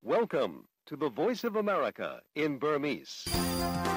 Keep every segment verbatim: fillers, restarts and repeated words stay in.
Welcome to the Voice of America in Burmese. ။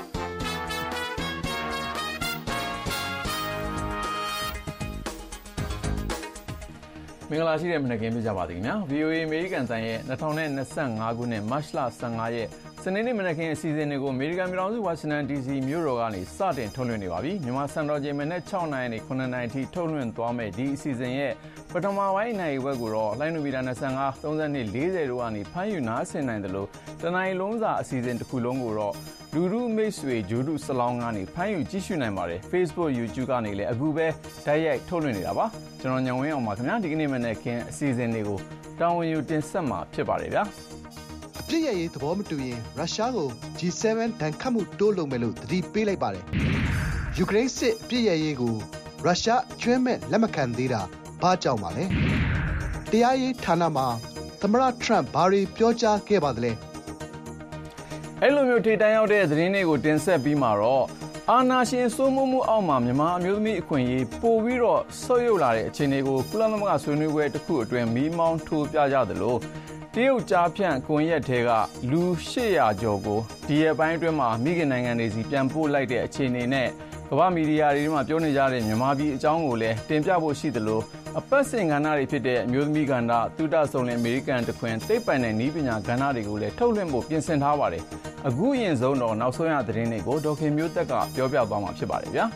မင်္ဂလာရှိတဲ့မနက်ခင်းပြကြပါသည်ခင်ဗျာ။ ဗွီအိုအေ အမေရိကန်အသံရဲ့၂၀၂၅ ခုနှစ်မတ်လ၁၅ရက်စနေနေ့မနက်ခင်းအစီအစဉ်တွေကိုအမေရိကန်ပြည်ထောင်စုဝါရှင်တန်ဒီစီမြို့တော်ကနေစတင်ထုတ်လွှင့်နေပါပြီ။မြန်မာစံတော်ချိန်မနက်၆နာရီနဲ့၇နာရီထိထုတ်လွှင့်သွားမယ့်ဒီအစီအစဉ်ရဲ့ပထမပိုင်းနိုင်ဝက်ကိုတော့လိုင်းနိုမီတာ၂၅ ၃၂ ၄၀တို့ကနေဖမ်းယူနားဆင်နိုင်တယ်လို့တနင်္လာနေ့လုံးစာအစီအစဉ်တစ်ခုလုံးကိုတော့လူလူမိတ်ဆွေဂျိုဒုဆလောင်းကနေဖမ်းယူကြည့်ရှုနိုင်ပါတယ်။ Facebook YouTube ကနေလည်းအခုပဲတိုက်ရိုက်ထုတ်လွှင့်နေတာပါ။ကျွန်တော်ညောင်ဝင်းအောင်ပါခင်ဗျာ။ဒီကနေ့မနေ့ကအစီအစဉ်တွေကိုတာဝန်ယူတင်ဆက်မှာဖြစ်ပါတယ်ဗျာ။အပြစ်ရရေးသဘောမတူရင်ရုရှားကို ဂျီ seven ဒဏ်ခတ်မှုတိုးလုပ်မယ်လို့သတိပေးလိုက်ပါတယ်။ယူကရိန်းစစ်အပြစ်ရရေးကိုရုရှားအကျွမ်းမဲ့လက်မခံသေးတာဘာကြောင့်ပါလဲ။တရားရေးဌာနမှာသမ္မတထရမ့်ဘာတွေပြောကြားခဲ့ပါသလဲ။အဲ့လိုမျိုးထိတန်းရောက်တဲ့သတင်းတွေကိုတင်ဆက်ပြီးမှတော့အာဏာရှင်စိုးမိုးမှုအောက်မှာမြန်မာအမျိုးသမီးအခွင့်အရေးပိုပြီးတော့ဆုတ်ယုတ်လာတဲ့အခြေအနေကိုကုလသမဂ္ဂဆွေးနွေးပွဲတစ်ခုအတွင်းမီးမောင်းထိုးပြကြသလိုတရုတ်ကြားဖြန့်ကွန်ရက်ထဲကလူ၈၀၀ကျော်ကိုဒီရက်ပိုင်းအတွင်းမှာမိခင်နိုင်ငံတွေစီပြန်ပို့လိုက်တဲ့အခြေအနေနဲ့ကမ္ဘာမီဒီယာတွေမှာပြောနေကြတဲ့မြန်မာပြည်အကြောင်းကိုလည်းတင်ပြဖို့ရှိသလိုအပတ်စဉ်ကဏ္ဍတွေဖြစ်တဲ့အမျိုးသမီးကဏ္ဍသုတဆုံလင်အမေရိကန်တခွင်သိပ္ပံနဲ့နည်းပညာကဏ္ဍတွေကိုလည်းထုတ်လွှင့်ဖို့ပြင်ဆင်ထားပါတယ်။အခုအရင်ဆုံးတော့နောက်ဆုံးရသတင်းတွေကိုဒေါက်ခင်မျိုးသက်ကပြောပြသွားမှာဖြစ်ပါတယ်ဗျာ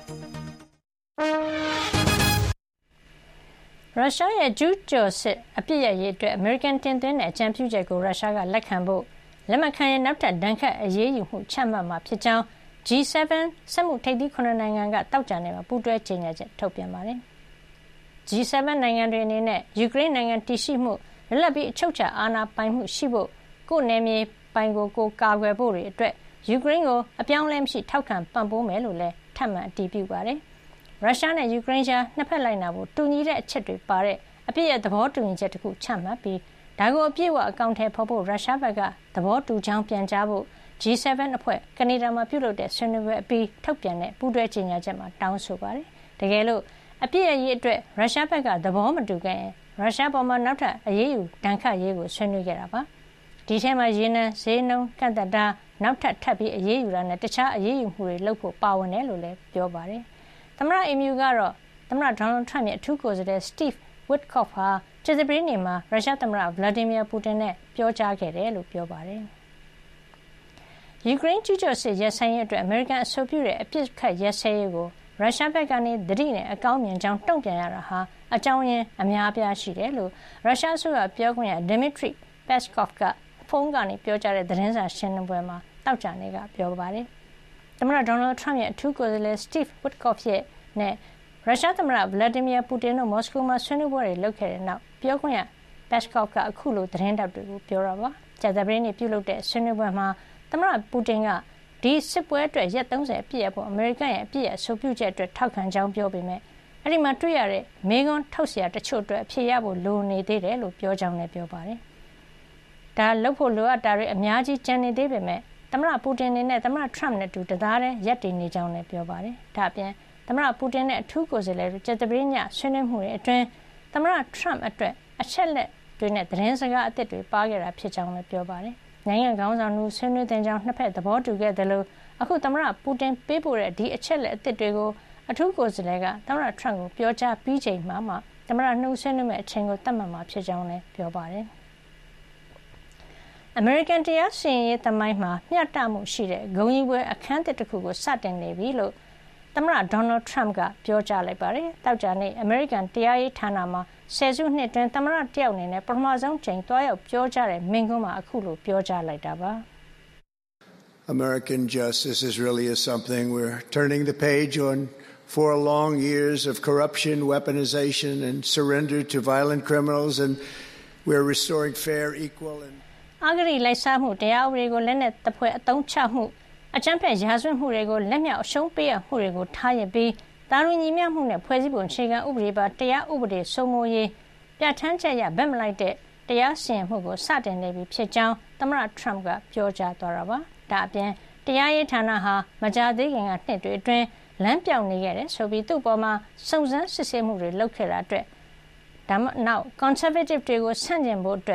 ။ရုရှားရဲ့ကျူးကျော်စစ်အပြစ်ရရေးအတွက်အမေရိကန်တင်သွင်းတဲ့အကြံပြုချက်ကိုရုရှားကလက်ခံဖို့လက်မခံရင်နောက်ထပ်ဒဏ်ခတ်အရေးယူမှုချမှတ်မှာဖြစ်ကြောင်း ဂျီ seven စက်မှုထိပ်သီးခုနှစ်နိုင်ငံကတောက်ကြနေ့မှာပူးတွဲကြေညာချက်ထုတ်ပြန်ပါတယ်။ ဂျီ seven နိုင်ငံတွေအနေနဲ့ယူကရိန်းနိုင်ငံတည်ရှိမှုလွတ်လပ်ပြီးအချုပ်အခြာအာဏာပိုင်မှုရှိဖို့ကိုယ်နယ်မြေပိုင်ကိုကိုကာကွယ်ဖို့တွေအတွက်ယူကရိန်းကိုအပြောင်းအလဲမရှိထောက်ခံပံ့ပိုးမယ်လို့လည်းထပ်မံအတည်ပြုပါတယ်။ရုရှားနဲ့ယူကရိန်းကြားနှစ်ဖက်လိုက်နာဖို့တူညီတဲ့အချက်တွေပါတဲ့အပြည့်ရဲ့သဘောတူညီချက်တစ်ခုချမှတ်ပြီးဒါကိုအပြည့်အဝအကောင့်ထဲဖော်ဖို့ရုရှားဘက်ကသဘောတူကြောင်းပြန်ကြားဖို့ ဂျီ seven အဖွဲ့ကနေဒါမှာပြုလုပ်တဲ့ဆွေးနွေးပွဲအပြီးထုတ်ပြန်တဲ့ပူးတွဲကြေညာချက်မှာတောင်းဆိုပါတယ်။တကယ်လို့အပြည့်အရေးအတွက်ရုရှားဘက်ကသဘောမတူခဲ့ရင်ရုရှားပေါ်မှာနောက်ထပ်အရေးယူဒဏ်ခတ်ရေးကိုဆွေးနွေးခဲ့တာပါ။ဒီထဲမှာရေနံဈေးနှုန်းကန့်သတ်တာနောက်ထပ်ထပ်ပြီးအရေးယူတာနဲ့တခြားအရေးယူမှုတွေလုပ်ဖို့ပါဝင်တယ်လို့လည်းပြောပါတယ်။သမ္မတအီမြူကတော့သမ္မတဒေါ်နယ်ထရမ့်ရဲ့အထူးကိုယ်စားလှယ်စတိဗ်ဝစ်ကော့ဖ်ဟာကြာသပတေးနေ့မှာရုရှားသမ္မတဗလာဒီမီယာပူတင်နဲ့ပြောကြားခဲ့တယ်လို့ပြောပါတယ်။ယူကရိန်းကျူးကျော်စစ်ရပ်ဆိုင်းရေးအတွက်အမေရိကန်အဆိုပြုတဲ့အပြစ်ခတ်ရပ်စဲရေးကိုရုရှားဘက်ကနေသတိနဲ့အကောင်းမြင်ကြောင်းတုံ့ပြန်ရတာဟာအကြောင်းရင်းအများအပြားရှိတယ်လို့ရုရှားအစိုးရပြောခွင့်ရဒီမီထရီပက်စကော့ဖ်ကဖုန်းကနေပြောကြားတဲ့သတင်းစာရှင်းလင်းပွဲမှာတောက်ကြနေ့ကပြောပါတယ်။သမ္မတဒေါ်နယ်ထရမ့်ရဲ့အထူးကိုယ်စားလှယ်စတိဗ်ဝစ်ကော့ဖ်ရဲ့နဲ့ရုရှားသမ္မတဗလာဒီမီယာပူတင်တို့မော်စကိုမှာဆွေးနွေးပွဲတွေလုပ်ခဲ့တဲ့နောက်ပြောခွင့်ရပက်စကော့ဖ်ကအခုလိုသတင်းတောက်တွေကိုပြောတာပါ။ကြာသပတေးနေ့ပြုလုပ်တဲ့ဆွေးနွေးပွဲမှာသမ္မတပူတင်ကဒီစစ်ပွဲအတွက်ရက်သုံးဆယ်အပြည့်အဖို့အမေရိကန်ရဲ့အပြည့်အဆိုပြုချက်အတွက်ထောက်ခံကြောင်းပြောပေမဲ့အဲ့ဒီမှာတွေ့ရတဲ့မေဂွန်ထုတ်เสียတချို့အတွက်အဖြေရဖို့လိုနေသေးတယ်လို့ပြောကြောင်းလည်းပြောပါတယ်။ဒါလုပ်ဖို့လိုအပ်တာတွေအများကြီးကျန်နေသေးပေမဲ့သမ္မတပူတင်အနေနဲ့သမ္မတထရမ့်နဲ့တူတသားတည်းရပ်တည်နေကြောင်းလည်းပြောပါတယ်။ဒါ့အပြင်သမ္မတပူတင်နဲ့အထူးကိုယ်စားလှယ်တို့ကြာသပတေးညဆွေးနွေးမှုတွေအတွင်းသမ္မတထရမ့်အတွက်အချက်လက်တွေနဲ့သတင်းစကားအသစ်တွေပါခဲ့တာဖြစ်ကြောင်းလည်းပြောပါတယ်။နိုင်ငံခေါင်းဆောင်တို့ဆွေးနွေးတဲ့ကြောင်းနှစ်ဖက်သဘောတူခဲ့တယ်လို့အခုသမ္မတပူတင်ပေးပို့တဲ့ဒီအချက်လက်အသစ်တွေကိုအထူးကိုယ်စားလှယ်ကသမ္မတထရမ့်ကိုပြောကြားပြီးချိန်မှာမှသမ္မတနှုတ်ဆွေးနွေးမဲ့အချိန်ကိုသတ်မှတ်မှာဖြစ်ကြောင်းလည်းပြောပါတယ်။အမေရိကန်တရားစီရင်ရေးသမိုင်းမှာမျှတမှုရှိတဲ့ဂုဏ်ယူပွဲအခမ်းအသစ်တစ်ခုကိုစတင်နေပြီလို့သမ္မတဒေါ်နယ်ထရမ့်ကပြောကြားလိုက်ပါတယ်။တောက်ကြနေ့အမေရိကန်တရားရေးဌာနမှာဆယ်စုနှစ်တွင်သမ္မတတယောက်အနေနဲ့ပထမဆုံးချိန်တွားရောက်ပြောကြားတဲ့မိန့်ခွန်းမှာအခုလိုပြောကြားလိုက်တာပါ။ American justice is really is something we're turning the page on for long years of corruption, weaponization, and surrender to violent criminals, and we're restoring fair, equal, and အဂတိလိုက်စားမှုတရားဥပဒေကိုလက်နက်တပ်ဖွဲ့အသုံးချမှုအကြမ်းဖက်ရာဇဝတ်မှုတွေကိုလက်မြောက်အရှုံးပေးရမှုတွေကိုထားရပြီးတာဝန်ညီမျှမှုနဲ့ဖွဲ့စည်းပုံအခြေခံဥပဒေပါတရားဥပဒေစိုးမိုးရေးပြဋ္ဌာန်းချက်ရဗက်မလိုက်တဲ့တရားစီရင်မှုကိုစတင်နေပြီဖြစ်ကြောင်းသမ္မတထရမ့်ကပြောကြားသွားတာပါ။ဒါအပြင်တရားရေးဌာနဟာမကြာသေးခင်ကနှစ်တွေအတွင်းလမ်းပြောင်းနေခဲ့တယ်ဆိုပြီးသူ့ပေါ်မှာစုံစမ်းစစ်ဆေးမှုတွေလုပ်ခဲ့တာအတွက်ဒါမှနောက် conservative တွေကိုဆန့်ကျင်ဖို့အတွက်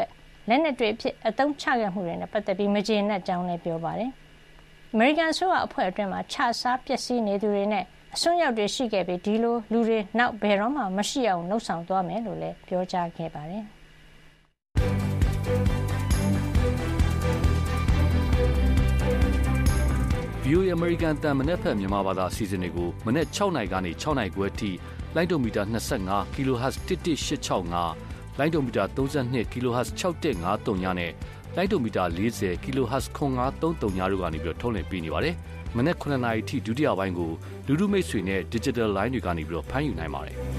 လက်နက်တွေအဖြစ်အသုံးချခဲ့မှုတွေနဲ့ပတ်သက်ပြီးမကျေနပ်ကြောင်းလည်းပြောပါတယ်။အမေရိကန်အစိုးရအဖွဲ့အတွင်းမှာခြစားပျက်စီးနေသူတွေနဲ့အစွန်းရောက်တွေရှိခဲ့ပြီးဒီလိုလူတွေနောက်ဘယ်တော့မှမရှိအောင်လှုံ့ဆော်သွားမယ်လို့လည်းပြောကြားခဲ့ပါတယ်။ဗီအိုအေ American တန်မနေ့ဖက်မြန်မာဘာသာအစီအစဉ်တွေကိုမနေ့၆နာရီကနေ၆နာရီခွဲအထိလိုင်းဒိုမီတာ၂၅ kHz တစ်တစ်၈၆၅လိုင်းဒိုမီတာ၃၂ kHz ၆၁၅၃ညနဲ့လိုင်းဒိုမီတာ၄၀ kHz ခွန်၅၃၃ညတို့ကနေပြီးထုတ်လွှင့်ပေးနေပါတယ်။မနေ့ခုနှစ်နာရီထိဒုတိယပိုင်းကိုလူလူမိတ်ဆွေနဲ့ digital line တွေကနေပြီးဖမ်းယူနိုင်ပါတယ်။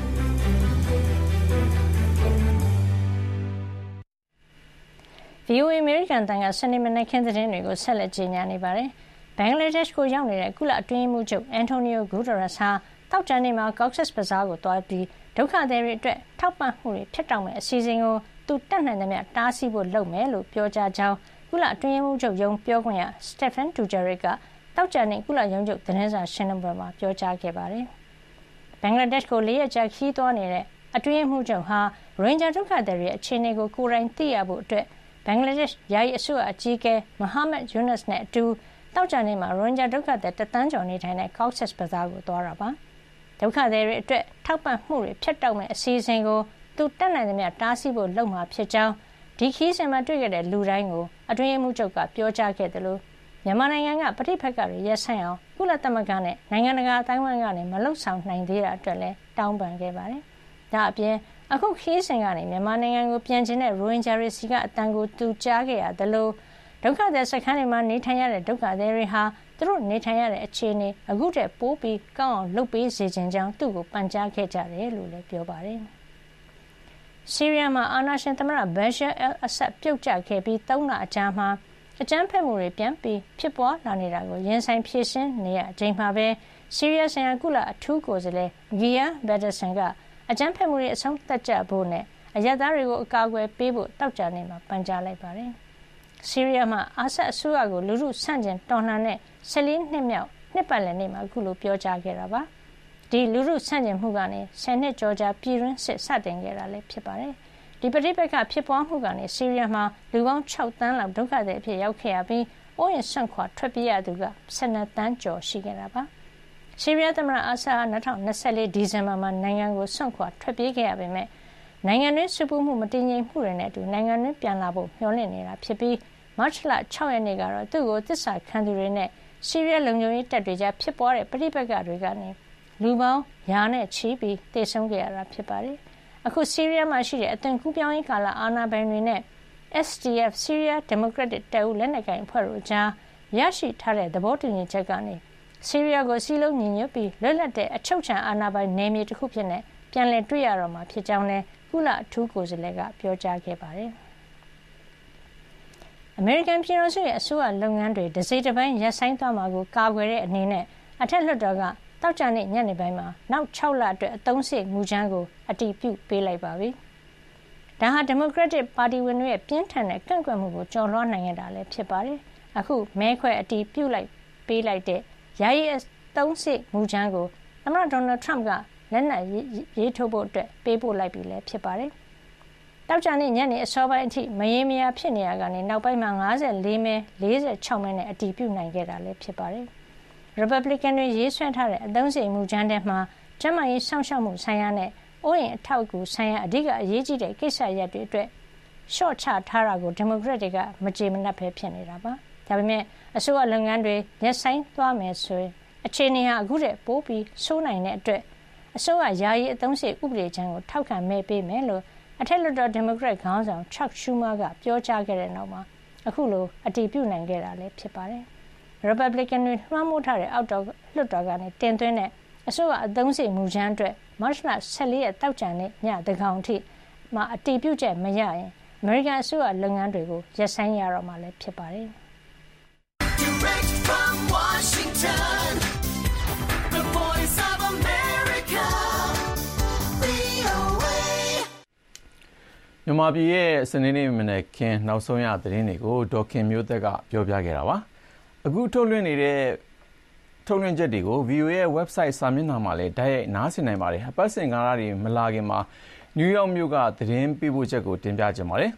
ဗီအိုအေ American တန်ကစနေမနေ့ခင်းသတင်းတွေကိုဆက်လက်ကြေညာနေပါတယ်။ဘင်္ဂလားဒေ့ရှ်ကိုရောက်နေတဲ့ကုလအတွင်းရေးမှူးချုပ်အန်တိုနီယိုဂူတရက်စ်ဟာတောက်တန်နေမှာ Cox's Bazar ကိုသွားပြီးဒုက္ခသည်တွေအတွက်ထောက်ပံ့မှုတွေဖြစ်တောက်မဲ့အစီအစဉ်ကိုသူတတ်နိုင်သမျှတားဆီးဖို့လုပ်မယ်လို့ပြောကြားကြောင်းကုလအတွင်းရေးမှူးချုပ်ရုံးပြောခွင့်ရ Stéphane Dujarric ကတောက်ကြနေကုလရုံးချုပ်သတင်းစာရှင်းလင်းပွဲမှာပြောကြားခဲ့ပါတယ်။ဘင်္ဂလားဒေ့ရှ်ကိုလေးရက်ကြာခီးသွားနေတဲ့အတွင်းရေးမှူးချုပ်ဟာရိုဟင်ဂျာဒုက္ခသည်တွေအခြေအနေကိုကိုယ်တိုင်သိရဖို့အတွက်ဘင်္ဂလားဒေ့ရှ်ယာယီအစိုးရအကြီးအကဲမဟာမက်ယူနက်စ်နဲ့အတူတောက်ကြနေမှာရိုဟင်ဂျာဒုက္ခသည်တသန်းကျော်နေထိုင်တဲ့ Cox's Bazar ကိုသွားတာပါဒုက္ခသည်တွေအတွက်ထောက်ပံ့မှုတွေဖြတ်တောက်မဲ့အစီအစဉ်ကိုသူတတ်နိုင်သမျှတားဆီးဖို့လုပ်မှာဖြစ်ကြောင်းဒီခီးစဉ်မှာတွေ့ခဲ့တဲ့လူတိုင်းကိုအတွင်းရေးမှူးချုပ်ကပြောကြားခဲ့တယ်လို့မြန်မာနိုင်ငံကပဋိပက္ခတွေရပ်ဆိုင်အောင်ကုလသမဂ္ဂနဲ့နိုင်ငံတကာအတိုင်းအဝိုင်းကနေမလှုပ်ဆောင်နိုင်သေးတာအတွက်လည်းတောင်းပန်ခဲ့ပါတယ်။ဒါအပြင်အခုခီးစဉ်ကနေမြန်မာနိုင်ငံကိုပြန်ကျင်တဲ့ရိုဟင်ဂျာတွေစီကအတန်ကိုသူကြားခဲ့ရတယ်လို့ဒုက္ခသည်စခန်းတွေမှာနေထိုင်ရတဲ့ဒုက္ခသည်တွေဟာသူတို့နေထိုင်ရတဲ့အခြေအနေအခုတည်းပိုးပြီးကောင်းအောင်လုပ်ပေးစေချင်ကြောင်းသူ့ကိုပန်ကြားခဲ့ကြတယ်လို့လည်းပြောပါတယ်။ဆီးရီးယားမှာအာဏာရှင်သမ္မတဘရှာအယ်အဆတ်ပြုတ်ကျခဲ့ပြီးသုံးလအကြာမှာအကြမ်းဖက်မှုတွေပြန်ပြီးဖြစ်ပွားလာနေတာကိုရင်ဆိုင်ဖြေရှင်းနေရအချိန်မှာပဲဆီးရီးယားဆိုင်ရာကုလအထူးကိုယ်စားလှယ်ဂီယာဘက်ဒါဆန်ကအကြမ်းဖက်မှုတွေအဆုံးသတ်ကြဖို့နဲ့အရပ်သားတွေကိုအကာအကွယ်ပေးဖို့တောက်ကြနေမှာပန်ကြားလိုက်ပါတယ်။ဆီးရီးယားမှာအာဆတ်အစိုးရကိုလူထုဆန့်ကျင်တော်လှန်တဲ့ဆယ်လေးနှစ်မြောက်နှစ်ပတ်လည်နေ့မှာအခုလိုပြောကြားခဲ့တာပါ။ဒီလူထုဆန့်ကျင်မှုကနေဆယ်နှစ်ကျော်ကြာပြည်တွင်းစစ်စတင်ခဲ့တာလည်းဖြစ်ပါတယ်။ဒီပဋိပက္ခဖြစ်ပွားမှုကနေဆီးရီးယားမှာလူပေါင်း၆သန်းလောက်ဒုက္ခသည်အဖြစ်ရောက်ခဲ့ရပြီးအိုးအိမ်စွန့်ခွာထွက်ပြေးရသူက၁၂သန်းကျော်ရှိခဲ့တာပါ။ဆီးရီးယားသမ္မတအာဆတ်ဟာ၂၀၂၄ဒီဇင်ဘာမှာနိုင်ငံကိုစွန့်ခွာထွက်ပြေးခဲ့ရပေမဲ့နိုင်ငံတွင်းစုပူမှုမတည်ငြိမ်မှုတွေနဲ့အတူနိုင်ငံတွင်းပြန်လာဖို့မျှော်လင့်နေတာဖြစ်ပြီးမတ်လ၆ရက်နေ့ကတော့သူ့ကိုသစ္စာခံသူတွေနဲ့ဆီးရီးယားလုံခြုံရေးတပ်တွေကြားဖြစ်ပွားတဲ့ပဋိပက္ခတွေကနေလူပေါင်းရာနဲ့ချီပြီးသေဆုံးခဲ့ရတာဖြစ်ပါတယ်။အခုဆီးရီးယားမှာရှိတဲ့အသွင်ကူးပြောင်းရေးကာလအာဏာပိုင်တွေနဲ့ S D F ဆီးရီးယားဒီမိုကရက်တစ်တပ်ဦးလက်နက်ကိုင်အဖွဲ့တို့ကြားရရှိထားတဲ့သဘောတူညီချက်ကနေဆီးရီးယားကိုစီးလုံးညီညွတ်ပြီးလွတ်လပ်တဲ့အချုပ်အခြာအာဏာပိုင်နယ်မြေတစ်ခုဖြစ်နေပြန်လည်တွေ့ရတော့မှာဖြစ်ကြောင်းလည်းကုလအထူးကိုယ်စားလှယ်ကပြောကြားခဲ့ပါတယ်။အမေရိကန်ပြည်ထောင်စုရဲ့အစိုးရလုပ်ငန်းတွေတစိမ့်တစ်ပိုင်းရပ်ဆိုင်းသွားမှာကိုကာကွယ်တဲ့အနေနဲ့အထက်လွှတ်တော်ကတောက်ကြနေ့ညနေပိုင်းမှာနောက်၆လအတွက်အသုံးစရိတ်မူကြမ်းကိုအတည်ပြုပေးလိုက်ပါပြီ။ဒါဟာဒီမိုကရက်တစ်ပါတီဝင်တွေရဲ့ပြင်းထန်တဲ့ကန့်ကွက်မှုကိုကျော်လွှားနိုင်ခဲ့တာလည်းဖြစ်ပါတယ်။အခုမဲခွဲအတည်ပြုလိုက်ပေးလိုက်တဲ့ယာယီအသုံးစရိတ်မူကြမ်းကိုသမ္မတဒေါ်နယ်ထရမ့်ကလက်နက်ရေးထိုးဖို့အတွက်ပေးပို့လိုက်ပြီလည်းဖြစ်ပါတယ်။တောက်ကြနေ့ညနေအစောပိုင်းအထိမရေမရာဖြစ်နေရကနေနောက်ပိုင်းမှာ၅၄မဲ၄၆မဲနဲ့အတည်ပြုနိုင်ခဲ့တာလည်းဖြစ်ပါတယ်။ Republican တွေရေးဆွဲထားတဲ့အသုံးစရိတ်မူကြမ်းထဲမှာကျန်းမာရေးစောင့်ရှောက်မှုဆိုင်ရာနဲ့အိုးအိမ်အထောက်အကူဆိုင်ရာအဓိကအရေးကြီးတဲ့ကိစ္စရပ်တွေအတွက်ရှော့ချထားတာကိုဒီမိုကရက်တွေကမကြေမနပ်ပဲဖြစ်နေတာပါ။ဒါပေမဲ့အစိုးရလုပ်ငန်းတွေရပ်ဆိုင်းသွားမယ်ဆိုရင်အခြေအနေဟာအခုတည်းပိုပြီးဆိုးနိုင်တဲ့အတွက်အစိုးရယာယီအသုံးစရိတ်ဥပဒေချမ်းကိုထောက်ခံမဲပေးမယ်လို့အထက်လွှတ်တော်ဒီမိုကရက်ခေါင်းဆောင် Chuck Schumer ကပြောကြားခဲ့တဲ့နောက်မှာအခုလိုအတည်ပြုနိုင်ခဲ့တာလည်းဖြစ်ပါတယ်။ Republican တွေလွှမ်းမိုးထားတဲ့အောက်တော်လွှတ်တော်ကနေတင်သွင်းတဲ့အစိုးရအသုံးစရိတ်မူကြမ်းအတွက်မတ်လ၁၄ရက်တောက်ကြနေ့ညသန်းခေါင်အထိမှာအတည်ပြုချက်မရရင်အမေရိကန်အစိုးရလုပ်ငန်းတွေကိုရပ်ဆိုင်းရတော့မှာလည်းဖြစ်ပါတယ်။ Direct from Washington, the voice of America, V O A မြန်မာပြည်ရဲ့စနေနေ့မနေ့ကနောက်ဆုံးရသတင်းတွေကိုဒေါခင်မျိုးသက်ကပြောပြခဲ့တာပါအခုထုတ်လွှင့်နေတဲ့ထုတ်လွှင့်ချက်တွေကို V O A ရဲ့ website စာမျက်နှာမှာလည်းတိုက်ရိုက်နားဆင်နိုင်ပါတယ်အပတ်စဉ်ကာလတွေမလာခင်မှာနယူးယောက်မြို့ကသတင်းပေးပို့ချက်ကိုတင်ပြကြပါမယ်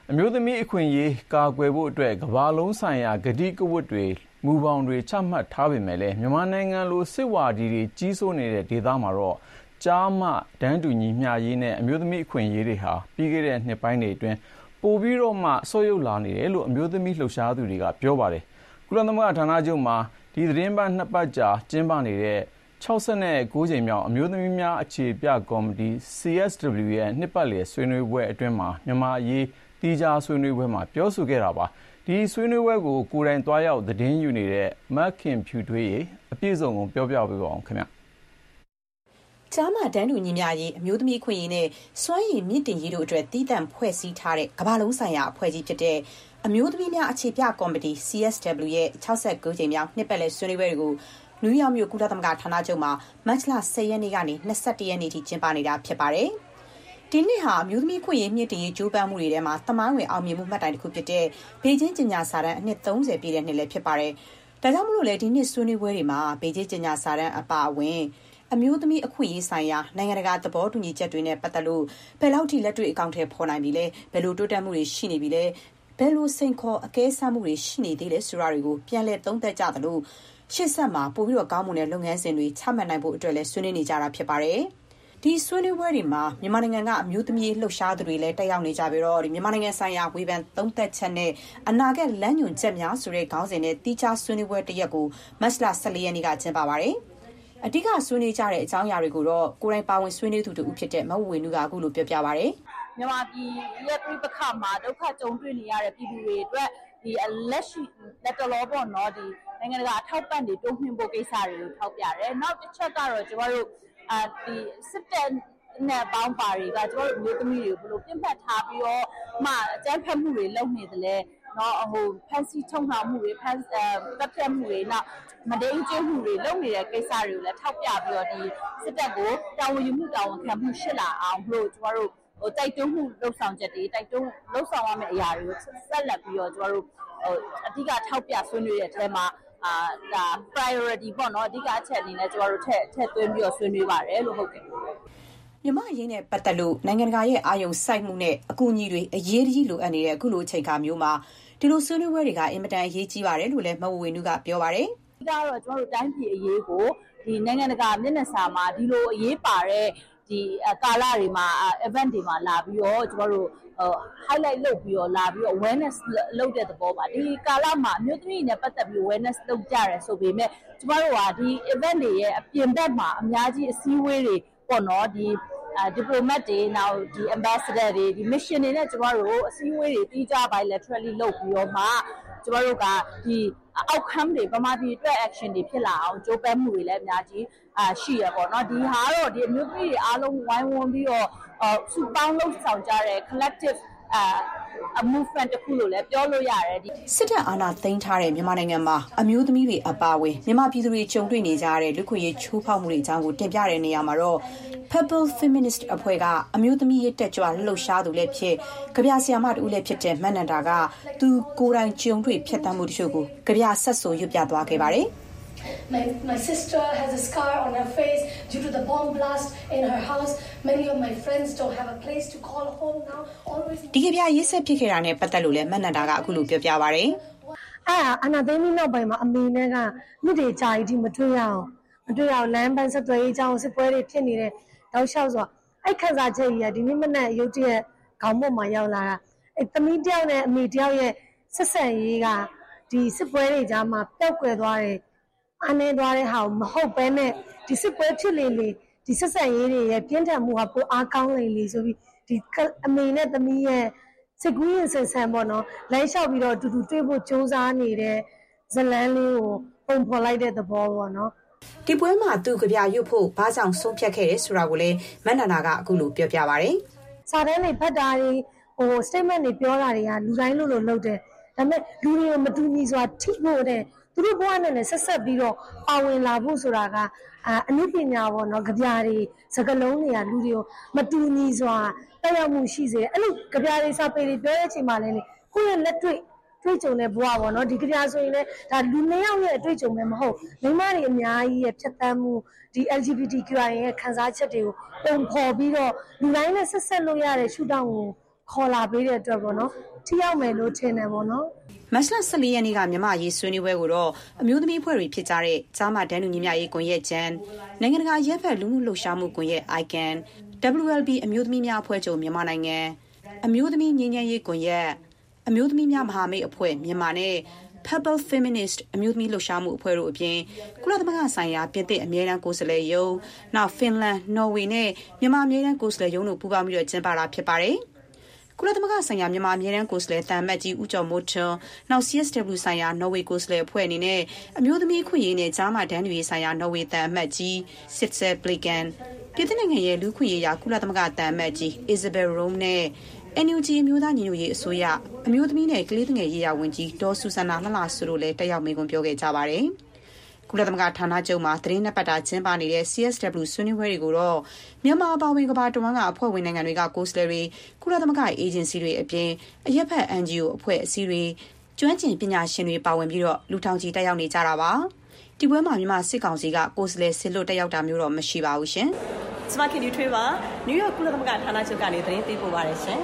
အမျိုးသမီးအခွင့်အရေးကာကွယ်ဖို့အတွက်ကမ္ဘာလုံးဆိုင်ရာကတိကဝတ်တွေမူပေါင်းတွေချမှတ်ထားပေမဲ့လည်းမြန်မာနိုင်ငံလိုစစ်ဝါဒီတွေကြီးစိုးနေတဲ့ဒေသမှာတော့ကြားမတန်းတူညီမျှရေးနဲ့အမျိုးသမီးအခွင့်အရေးတွေဟာပြီးခဲ့တဲ့နှစ်ပိုင်းတွေအတွင်းပိုပြီးတော့မှဆွယုတ်လာနေတယ်လို့အမျိုးသမီးလှုပ်ရှားသူတွေကပြောပါတယ်ကုလသမဂ္ဂဌာနချုပ်မှာဒီသတင်းပတ်နှစ်ပတ်ကြာကျင်းပနေတဲ့၆၉ကြိမ်မြောက်အမျိုးသမီးများအခြေပြကော်မတီ C S W ရဲ့နှစ်ပတ်လည်ဆွေးနွေးပွဲအတွင်းမှာမြန်မာအရေးတီးခြားဆွေးနွေးပွဲမှာပြောဆိုခဲ့တာပါဒီဆွေးနွေးပွဲကိုကိုယ်တိုင်သွားရောက်သတင်းယူနေတဲ့မက်ခင်ဖြူထွေးရေအပြည့်စုံကိုပြောပြပေးပါအောင်ခင်ဗျကြားမတန်းတူညီမျှရေးအမျိုးသမီးခွင့်ရေးနဲ့စွမ်းရည်မြင့်တင်ရေးတို့အတွက်တည်တံ့ဖွဲ့စည်းထားတဲ့ကမ္ဘာလုံးဆိုင်ရာအဖွဲ့ကြီးဖြစ်တဲ့အမျိုးသမီးများအခြေပြကော်မတီ C S W ရဲ့၆၉ကြိမ်မြောက်နှစ်ပတ်လည်ဆွေးနွေးပွဲတွေကိုနယူးယောက်မြို့ကုလသမဂ္ဂဌာနချုပ်မှာမတ်လ၁၀ရက်နေ့ကနေ၂၁ရက်နေ့ထိကျင်းပနေတာဖြစ်ပါတယ်။ဒီနှစ်ဟာအမျိုးသမီးခွင့်ရေးမြင့်တင်ရေးကြိုးပမ်းမှုတွေထဲမှာသမိုင်းဝင်အောင်မြင်မှုမှတ်တိုင်တစ်ခုဖြစ်တဲ့ဘေကျင်းကျင်ညာစာတမ်းအနှစ်၃၀ပြည့်တဲ့နှစ်လည်းဖြစ်ပါတယ်။ဒါကြောင့်မလို့လေဒီနှစ်ဆွေးနွေးပွဲတွေမှာဘေကျင်းကျင်ညာစာတမ်းအပါအဝင်အမျိုးသမီးအခွင့်အရေးဆိုင်ရာနိုင်ငံတကာသဘောတူညီချက်တွေနဲ့ပတ်သက်လို့ဘယ်လောက်ထိလက်တွေ့အကောင့်ထဲပေါ်နိုင်ပြီလဲဘယ်လိုတိုးတက်မှုတွေရှိနေပြီလဲဘယ်လိုစိန်ခေါ်အကဲဆန်းမှုတွေရှိနေသေးလဲဆိုတာတွေကိုပြန်လည်သုံးသပ်ကြသလိုရှေ့ဆက်မှာပိုပြီးတော့ကောင်းမွန်တဲ့လုပ်ငန်းစဉ်တွေချမှတ်နိုင်ဖို့အတွက်လည်းဆွေးနွေးနေကြတာဖြစ်ပါတယ်။ဒီဆွေးနွေးပွဲတွေမှာမြန်မာနိုင်ငံကအမျိုးသမီးလှုပ်ရှားသူတွေလည်းတက်ရောက်နေကြပြီးတော့ဒီမြန်မာနိုင်ငံဆိုင်ရာဝေဖန်သုံးသပ်ချက်နဲ့အနာဂတ်လမ်းညွှန်ချက်များဆိုတဲ့ခေါင်းစဉ်နဲ့တီးခြားဆွေးနွေးပွဲတစ်ရက်ကိုမတ်လ၁၄ရက်နေ့ကကျင်းပပါတယ်။အဓိကဆွေးနွေးကြတဲ့အကြောင်းအရာတွေကိုတော့ကိုယ်တိုင်ပါဝင်ဆွေးနွေးသူတူဖြစ်တဲ့မဝေနုကအခုလိုပြောပြပါဗျ။မြန်မာပြည်ရဲ့ပြည်ပခါမှာဒုက္ခကြုံတွေ့နေရတဲ့ပြည်သူတွေအတွက်ဒီလက်ရှိလက်တော်ပေါ့နော်ဒီနိုင်ငံတကာအထောက်ပံ့တွေတိုးမြှင့်ဖို့ကိစ္စတွေကိုထောက်ပြတယ်။နောက်တစ်ချက်ကတော့ကျမတို့အာဒီစစ်တပ်နဲ့ပေါင်းပါတွေကကျမတို့မျိုးသမီးတွေကိုဘယ်လိုပြစ်မှတ်ထားပြီးတော့မှအကြမ်းဖက်မှုတွေလုပ်နေသလဲ။နော်ဟိုဖန်စီထုံနှောင်မှုတွေဖန်တပ်ဖြတ်မှုတွေနောက်မဒိန်ကျင်းမှုတွေလုပ်နေတဲ့ကိစ္စတွေကိုလည်းထောက်ပြပြီးတော့ဒီစစ်တပ်ကိုတာဝန်ယူမှုတာဝန်ခံမှုရှိလာအောင်လို့ကျမတို့ဟိုတိုက်တွန်းမှုလှုပ်ဆောင်ချက်တွေတိုက်တွန်းလှုပ်ဆောင်ရမယ့်အရာတွေကိုဆက်လက်ပြီးတော့ကျမတို့ဟိုအဓိကထောက်ပြဆွေးနွေးတဲ့အထဲမှာအာဒါ priority ပေါ့နော်အဓိကအချက်အနေနဲ့ကျမတို့ထည့်ထည့်သွင်းပြီးတော့ဆွေးနွေးပါတယ်လို့ဟုတ်ကဲ့မြန်မာအရေးနဲ့ပတ်သက်လို့နိုင်ငံတကာရဲ့အာရုံစိုက်မှုနဲ့အကူအညီတွေအရေးကြီးလိုအပ်နေတဲ့အခုလိုအချိန်အခါမျိုးမှာဒီလိုဆွေးနွေးပွဲတွေကအင်မတန်အရေးကြီးပါတယ်လို့လည်းမဝေနုကပြောပါတယ်။ဒါကတော့ကျမတို့တိုင်းပြည်အရေးကိုဒီနိုင်ငံတကာမျက်နှာစာမှာဒီလိုအရေးပါတဲ့ဒီကာလတွေမှာ event တွေမှာလာပြီးတော့ကျမတို့ဟို highlight လုပ်ပြီးတော့လာပြီးတော့ awareness လုပ်တဲ့သဘောပါဒီကာလမှာအမျိုးသမီးတွေနဲ့ပတ်သက်ပြီး awareness လုပ်ကြရဲဆိုပေမဲ့ကျမတို့ကဒီ event တွေရဲ့အပြင်ဘက်မှာအများကြီးအစည်းအဝေးတွေပေါ့နော်ဒီdiplomat တွေနောက်ဒီ ambassador တွေဒီ mission တွေနဲ့ကျမတို့အစည်းအဝေးတွေတီးကြ bilaterally လုပ်ပြီးတော့မှကျမတို့ကဒီ outcome တွေဗမာပြည်အတွက် action တွေဖြစ်လာအောင်ကြိုးပမ်းမှုတွေလည်းအများကြီးအာရှိရပေါ့နော်ဒီဟာတော့ဒီအမျိုးသမီးတွေအားလုံးဝိုင်းဝန်းပြီးတော့စုပေါင်းလုပ်ဆောင်ကြတဲ့ collective အ movement တစ်ခုလို့လည်းပြောလို့ရတယ်ဒီစစ်တပ်အာဏာသိမ်းထားတဲ့မြန်မာနိုင်ငံမှာအမျိုးသမီးတွေအပါအဝင်မြန်မာပြည်သူတွေကြုံတွေ့နေကြတဲ့လူခွင့်ရေးချိုးဖောက်မှုတွေအကြောင်းကိုတင်ပြတဲ့နေရာမှာတော့ Purple Feminist အဖွဲ့ကအမျိုးသမီးရေးတက်ကြွလှုပ်ရှားသူလည်းဖြစ်ကြပြဆရာမတူလည်းဖြစ်တဲ့မန်နန္ဒာကသူကိုယ်တိုင်ကြုံတွေ့ဖြစ်တမ်းမှုတချို့ကိုကြပြဆက်ဆိုရွတ်ပြသွားခဲ့ပါတယ် My, my sister has a scar on her face due to the bomb blast in her house. Many of my friends don't have a place to call home now. Always ဒီကြပြရေးဆက်ဖြစ်ခဲ့တာနဲ့ပတ်သက်လို့လည်းမန်နန္ဒာကအခုလိုပြောပြပါဗျ။အဲ့ဒါအနာသိမ်းနောက်ပိုင်းမှာအမေနဲ့ကမြစ်တွေကြာကြီးဒီမတွေ့ရအောင်မတွေ့ရအောင်လမ်းပန်းဆက်သွယ်ရေးအကြောင်းစစ်ပွဲတွေဖြစ်နေတဲ့တောက်လျှောက်ဆိုအဲ့ခန်းစားချက်ကြီးကဒီနေ့မနေ့ရုတ်တရက်ခေါင်းပေါ်မှာရောက်လာတာအဲ့သမီးတယောက်နဲ့အမေတယောက်ရဲ့ဆက်ဆံရေးကဒီစစ်ပွဲတွေကြားမှာပျောက်ကွယ်သွားတယ်အနေသွားတဲ့ဟာမဟုတ်ပဲနဲ့ဒီစစ်ပွဲဖြစ်လေလေဒီဆက်ဆံရေးတွေရဲ့ပြင်းထန်မှုကပိုအားကောင်းလေလေဆိုပြီးဒီအမေနဲ့သမီးရဲ့စစ်ကူးရင်ဆန်ဆန်ပေါ့နော်လမ်းလျှောက်ပြီးတော့အတူတူတွေ့ဖို့ကြိုးစားနေတဲ့ဇလန်းလေးကိုပုံဖော်လိုက်တဲ့သဘောပေါ့နော်ဒီပွဲမှာသူကြပြရွတ်ဖို့ဘာကြောင့်ဆုံးဖြတ်ခဲ့တယ်ဆိုတာကိုလည်းမန္နနာကအခုလိုပြောပြပါဗျ။စာတမ်းတွေဖတ်တာတွေဟို statement တွေပြောတာတွေကလူတိုင်းလို့လို့လုပ်တယ်ဒါပေမဲ့လူတွေမတူညီစွာထိဖို့တဲ့သူတို့ဘဝနဲ့လည်းဆက်ဆက်ပြီးတော့ပါဝင်လာဖို့ဆိုတာကအအနုပညာပေါ့နော်ကြပြတွေစကလုံးတွေကလူတွေကိုမတူညီစွာတက်ရောက်မှုရှိစေတယ်အဲ့လိုကြပြတွေစာပေတွေပြောတဲ့အချိန်မှာလည်းကိုယ့်ရဲ့လက်တွေ့တွေ့ကြုံတဲ့ဘဝပေါ့နော်ဒီကြပြဆိုရင်လည်းဒါလူနှစ်ယောက်ရဲ့အတွေ့အကြုံပဲမဟုတ်မိန်းမတွေအများကြီးရဲ့ဖြတ်သန်းမှုဒီ L G B T Q I ရဲ့ခံစားချက်တွေကိုပုံဖော်ပြီးတော့လူတိုင်းနဲ့ဆက်ဆက်လို့ရတဲ့ရှုထောင့်ကိုခေါ်လာပေးတဲ့အတွက်ပေါ့နော်ထိရောက်မယ်လို့ထင်တယ်ပေါ့နော်မတ်လဆယ့်လေးရက်နေ့ကမြန်မာရေးဆွေးနွေးပွဲကိုတော့အမျိုးသမီးအဖွဲ့တွေဖြစ်ကြတဲ့ကြားမတန်းတူညီမျှရေးကွန်ရက်ဂျန်နိုင်ငံတကာရဲဘက်လူမှုလှုပ်ရှားမှုကွန်ရက် အိုင်ကန် ဒဘလျူ အယ် ဘီ အမျိုးသမီးများအဖွဲ့ချုပ်မြန်မာနိုင်ငံအမျိုးသမီးငြိမ်းချမ်းရေးကွန်ရက်အမျိုးသမီးများမဟာမိတ်အဖွဲ့မြန်မာနဲ့ Purple Feminist အမျိုးသမီးလှုပ်ရှားမှုအဖွဲ့တို့အပြင်ကုလသမဂ္ဂဆိုင်ရာပြင်သစ်အမြဲတမ်းကိုယ်စားလှယ်ရုံးနောက်ဖင်လန်နော်ဝေနဲ့မြန်မာအမြဲတမ်းကိုယ်စားလှယ်ရုံးတို့ပူးပေါင်းပြီးတော့ကျင်းပတာဖြစ်ပါတယ်ကုလသမဂ္ဂဆိုင်ရာမြန်မာအမြဲတမ်းကိုယ်စားလှယ်တန်မတ်ကြီးဦးကျော်မိုးထွန်းနောက် စီ အက်စ် ဒဘလျူ ဆိုင်ရာနော်ဝေကိုယ်စားလှယ်အဖွဲ့အနေနဲ့အမျိုးသမီးခွင့်ရေးနဲ့ကြားမတန်းတူရေးဆိုင်ရာနော်ဝေတန်အမတ်ကြီး Sitze Blicken ပြည်သူ့နိုင်ငံရဲ့လူခွင့်ရေးရာကုလသမဂ္ဂတန်အမတ်ကြီး Isabel Rome နဲ့ အန် ယူ ဂျီ အမျိုးသားညီညွတ်ရေးအစိုးရအမျိုးသမီးနဲ့ကလေးငယ်ရေးရာဝန်ကြီးဒေါ်ဆူဆန္နာလှလှဆူတို့လည်းတက်ရောက်မိန့်ခွန်းပြောခဲ့ကြပါတယ်ကုလသမဂ္ဂဌာနချုပ်မှာသတင်းနှစ်ပတ်တာကျင်းပနေတဲ့ စီ အက်စ် ဒဘလျူ ဆွေးနွေးပွဲတွေကိုတော့မြန်မာအပါအဝင်ကမ္ဘာတဝန်းကအဖွဲ့ဝင်နိုင်ငံတွေကကိုယ်စားလှယ်တွေကုလသမဂ္ဂအေဂျင်စီတွေအပြင်အရက်ဖက် အန် ဂျီ အို အဖွဲ့အစည်းတွေကျွမ်းကျင်ပညာရှင်တွေပါဝင်ပြီးတော့လူထောင်ချီတက်ရောက်နေကြတာပါဒီပွဲမှာမြန်မာစစ်ကောင်စီကကိုယ်စားလှယ်စစ်လို့တက်ရောက်တာမျိုးတော့မရှိပါဘူးရှင်ကျမခင်ယူထွေးပါနယူးယောက်ကုလသမဂ္ဂဌာနချုပ်ကနေသတင်းပေးပို့ပါရရှင်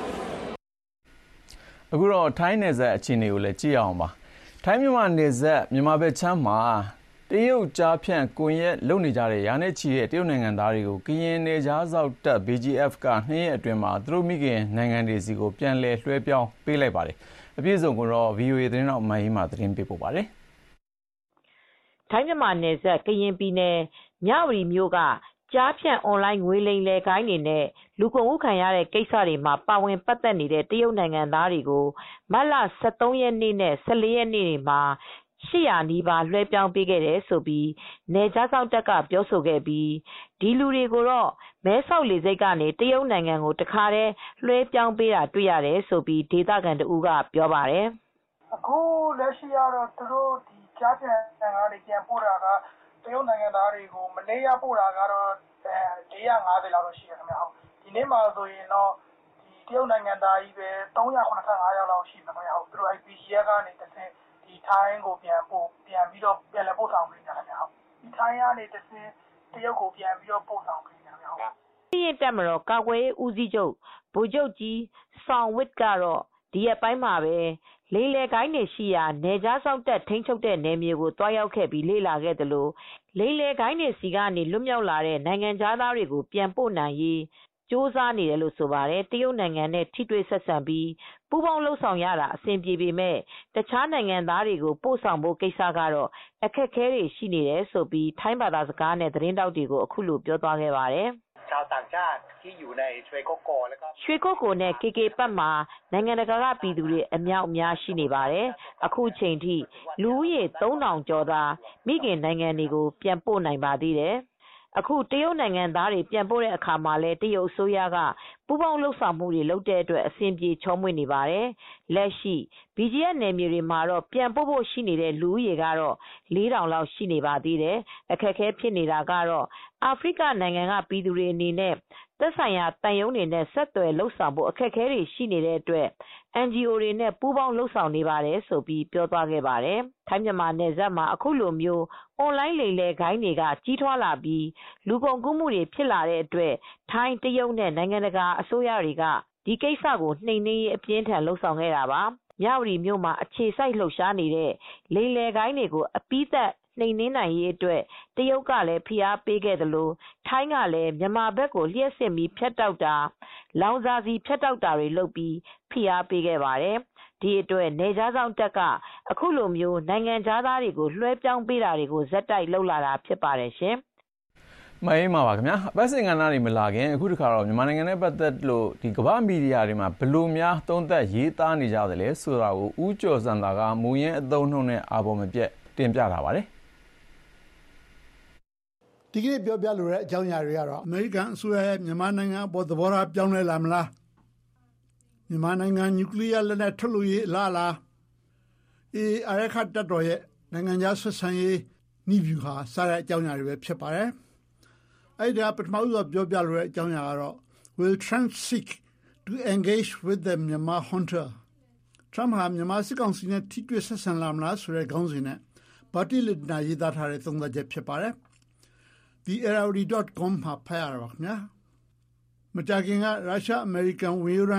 အခုတော့ထိုင်းနယ်စပ်အခြေအနေကိုလည်းကြည့်အောင်ပါထိုင်းမြန်မာနယ်စပ်မြန်မာဘက်ချမ်းမှာတရုတ်ကြားဖြန့်ကွန်ရက်လုံနေကြတဲ့ရာနဲ့ချီတဲ့တရုတ်နိုင်ငံသားတွေကိုကရင်နယ်ကြားစောက်တပ် ဘီ ဂျီ အက်ဖ် ကနှစ်ရက်အတွင်းမှာသူတို့မိခင်နိုင်ငံတွေစီကိုပြန်လည်လွှဲပြောင်းပေးလိုက်ပါတယ်အပြည့်အစုံကိုတော့ ဗီအိုအေ သတင်းတော်မန်ဟီမှာသတင်းပေးပို့ပါတယ်ထိုင်းမြန်မာနယ်စပ်ကရင်ပြည်နယ်မြဝတီမြို့ကကြားဖြန့်အွန်လိုင်းငွေလိမ်လည်ဂိုဏ်းတွေနဲ့လူကုန်ကူးခံရတဲ့ကိစ္စတွေမှာပါဝင်ပတ်သက်နေတဲ့တရုတ်နိုင်ငံသားတွေကိုမတ်လဆယ့်သုံးရက်နေ့နဲ့ဆယ့်လေးရက်နေ့တွေမှာရှစ်ရာနီးပါးလွှဲပြောင်းပေးခဲ့တယ်ဆိုပြီးနယ်ခြားစောင့်တပ်ကပြောဆိုခဲ့ပြီးဒီလူတွေကိုတော့မဲဆောက်လေဆိပ်ကနေတရုတ်နိုင်ငံကိုတခါတည်းလွှဲပြောင်းပေးတာတွေ့ရတယ်ဆိုပြီးဒေသခံတဦးကပြောပါတယ်အခုလက်ရှိကတော့သူတို့ဒီကြားဖြတ်နိုင်ငံတွေပြန်ပို့တာကတရုတ်နိုင်ငံသားတွေကိုမနေ့ကပို့တာကတော့လေးရာငါးဆယ်လောက်တော့ရှိတယ်ခင်ဗျဟုတ်ဒီနေ့မှဆိုရင်တော့ဒီတရုတ်နိုင်ငံသားကြီးပဲသုံးရာခုနစ်ဆယ့်ငါးယောက်လောက်ရှိမှာခင်ဗျဟုတ်သူတို့ ဘီ ဂျီ အက်ဖ် ကနေတစ်ဆင့်ဒီထိုင်းကိုပြန်ပို့ပြန်ပြီးတော့ပြန်လည်ပို့ဆောင်ပေးနေတာခင်ဗျဟုတ်ဒီထိုင်းကနေတစ်ဆင့်တရုတ်ကိုပြန်ပြီးတော့ပို့ဆောင်ပေးနေတာခင်ဗျဟုတ်ဒီရက်တက်မှာတော့ကာကွယ်ရေးဦးစီးချုပ်ဗိုလ်ချုပ်ကြီးဆောင်ဝစ်ကတော့ဒီရက်ပိုင်းမှာပဲလိမ်လည်ဂိုဏ်းတွေရှိရာနယ်ခြားစောင့်တပ်ထိန်းချုပ်တဲ့နယ်မြေကိုတွားရောက်ခဲ့ပြီးလေ့လာခဲ့သလိုလိမ်လည်ဂိုဏ်းတွေစီကနေလွတ်မြောက်လာတဲ့နိုင်ငံခြားသားတွေကိုပြန်ပို့နိုင်ရေးကြိုးစားနေတယ်လို့ဆိုပါတယ်တရုတ်နိုင်ငံနဲ့ထိတွေ့ဆက်ဆံပြီးပူးပေါင်းလှုပ်ဆောင်ရတာအဆင်ပြေပေမဲ့တခြားနိုင်ငံသားတွေကိုပို့ဆောင်ဖို့ကိစ္စကတော့အခက်အခဲတွေရှိနေတယ်ဆိုပြီးထိုင်းဘာသာစကားနဲ့သတင်းတောက်တွေကိုအခုလိုပြောသွားခဲ့ပါတယ်ชาวต่างชาติที่อยู่ในရွှေကုက္ကိုแล้วก็ရွှေကုက္ကိုနဲ့ ကေ ကေ ပတ်မှာနိုင်ငံတကာကပြည်သူတွေအမြောက်အများရှိနေပါတယ်အခုချိန်ထိလူဦးရေသုံးထောင်ကျော်သာမိခင်နိုင်ငံတွေကိုပြန်ပို့နိုင်ပါသေးတယ်အခုတရုတ်နိုင်ငံသားတွေပြန်ပို့တဲ့အခါမှာလဲတရုတ်အစိုးရကပူးပေါင်းလှုပ်ဆောင်မှုတွေလုပ်တဲ့အတွက်အဆင်ပြေချောမွေ့နေပါတယ်လက်ရှိ ဘီ ဂျီ အက်ဖ် နယ်မြေတွေမှာတော့ပြန်ပို့ဖို့ရှိနေတဲ့လူဦးရေကတော့လေးထောင်လောက်ရှိနေပါသေးတယ်အခက်အခဲဖြစ်နေတာကတော့အာဖရိကနိုင်ငံကပြည်သူတွေအနေနဲ့သက်ဆိုင်ရာတန်ယုံတွေနဲ့ဆက်သွယ်လှုပ်ဆောင်ဖို့အခက်အခဲတွေရှိနေတဲ့အတွက် အန် ဂျီ အို တွေနဲ့ပူးပေါင်းလှုပ်ဆောင်နေပါတယ်ဆိုပြီးပြောသွားခဲ့ပါတယ်ထိုင်းမြန်မာနယ်စပ်မှာအခုလိုမျိုးအွန်လိုင်းလိမ်လည်ဂိုဏ်းတွေကကြီးထွားလာပြီးလူကုန်ကူးမှုတွေဖြစ်လာတဲ့အတွက်ထိုင်းတရုတ်နဲ့နိုင်ငံတကာအစိုးရတွေကဒီကိစ္စကိုနှိမ်နင်းရေးအပြင်းထန်လှုပ်ဆောင်ခဲ့တာပါမြဝတီမြို့မှာအခြေစိုက်လှုပ်ရှားနေတဲ့လိမ်လည်ဂိုဏ်းတွေကိုအပိသက်နှိမ်နင်းနိုင်ရေးအတွက်တရုတ်ကလည်းဖိအားပေးခဲ့သလိုထိုင်းကလည်းမြန်မာဘက်ကိုလျှက်စစ်ပြီးဖြတ်တောက်တာလောင်စာစီဖြတ်တောက်တာတွေလုပ်ပြီးဖိအားပေးခဲ့ပါတယ်ဒီအတွက်နယ်ခြားစောင့်တပ်ကအခုလိုမျိုးနိုင်ငံခြားသားတွေကိုလွှဲပြောင်းပေးတာတွေကိုဇက်တိုက်လှုပ်လာတာဖြစ်ပါတယ်ရှင်မအေးမှာပါခင်ဗျာအပတ်စဉ်ကဏ္ဍတွေမလာခင်အခုတခါတော့မြန်မာနိုင်ငံနဲ့ပတ်သက်လို့ဒီကမ္ဘာမီဒီယာတွေမှာဘယ်လိုများသုံးသပ်ရေးသားနေကြသလဲဆိုတာကိုဦးကျော်စံသာကမူရင်းအသုံးနှုန်းနဲ့အာဘော်မပြတ်တင်ပြထားပါတယ်ဒီကနေ့ပြောပြလိုတဲ့အကြောင်းအရာတွေကတော့အမေရိကန်အစိုးရရဲ့မြန်မာနိုင်ငံအပေါ်သဘောထားပြောင်းလဲလာမလားမြန်မာနိုင်ငံနျူကလ িয়ার လက်နက်ထုတ်လုပ်ရေးအလားအလာအေးအာရခတ်တပ်တော်ရဲ့နိုင်ငံခြားဆက်ဆံရေးနှီးဗျူဟာစတဲ့အကြောင်းအရာတွေပဲဖြစ်ပါတယ်အဲ့ဒါပထမဆုံးပြောပြလိုတဲ့အကြောင်းအရာကတော့ Will Trump seek to engage with the Myanmar junta Trump ဟာမြန်မာစစ်ကောင်စီနဲ့ထိတွေ့ဆက်ဆံလာမလားဆိုတဲ့ခေါင်းစဉ်နဲ့ဘာတီလက်နာရေးသားထားတဲ့သုံးသပ်ချက်ဖြစ်ပါတယ် the arrow dot com မှာဖတ်ရတာပါခင်ဗျာမကြာခင်ကရုရှားအမေရိကန်ဝေယူရန်ပ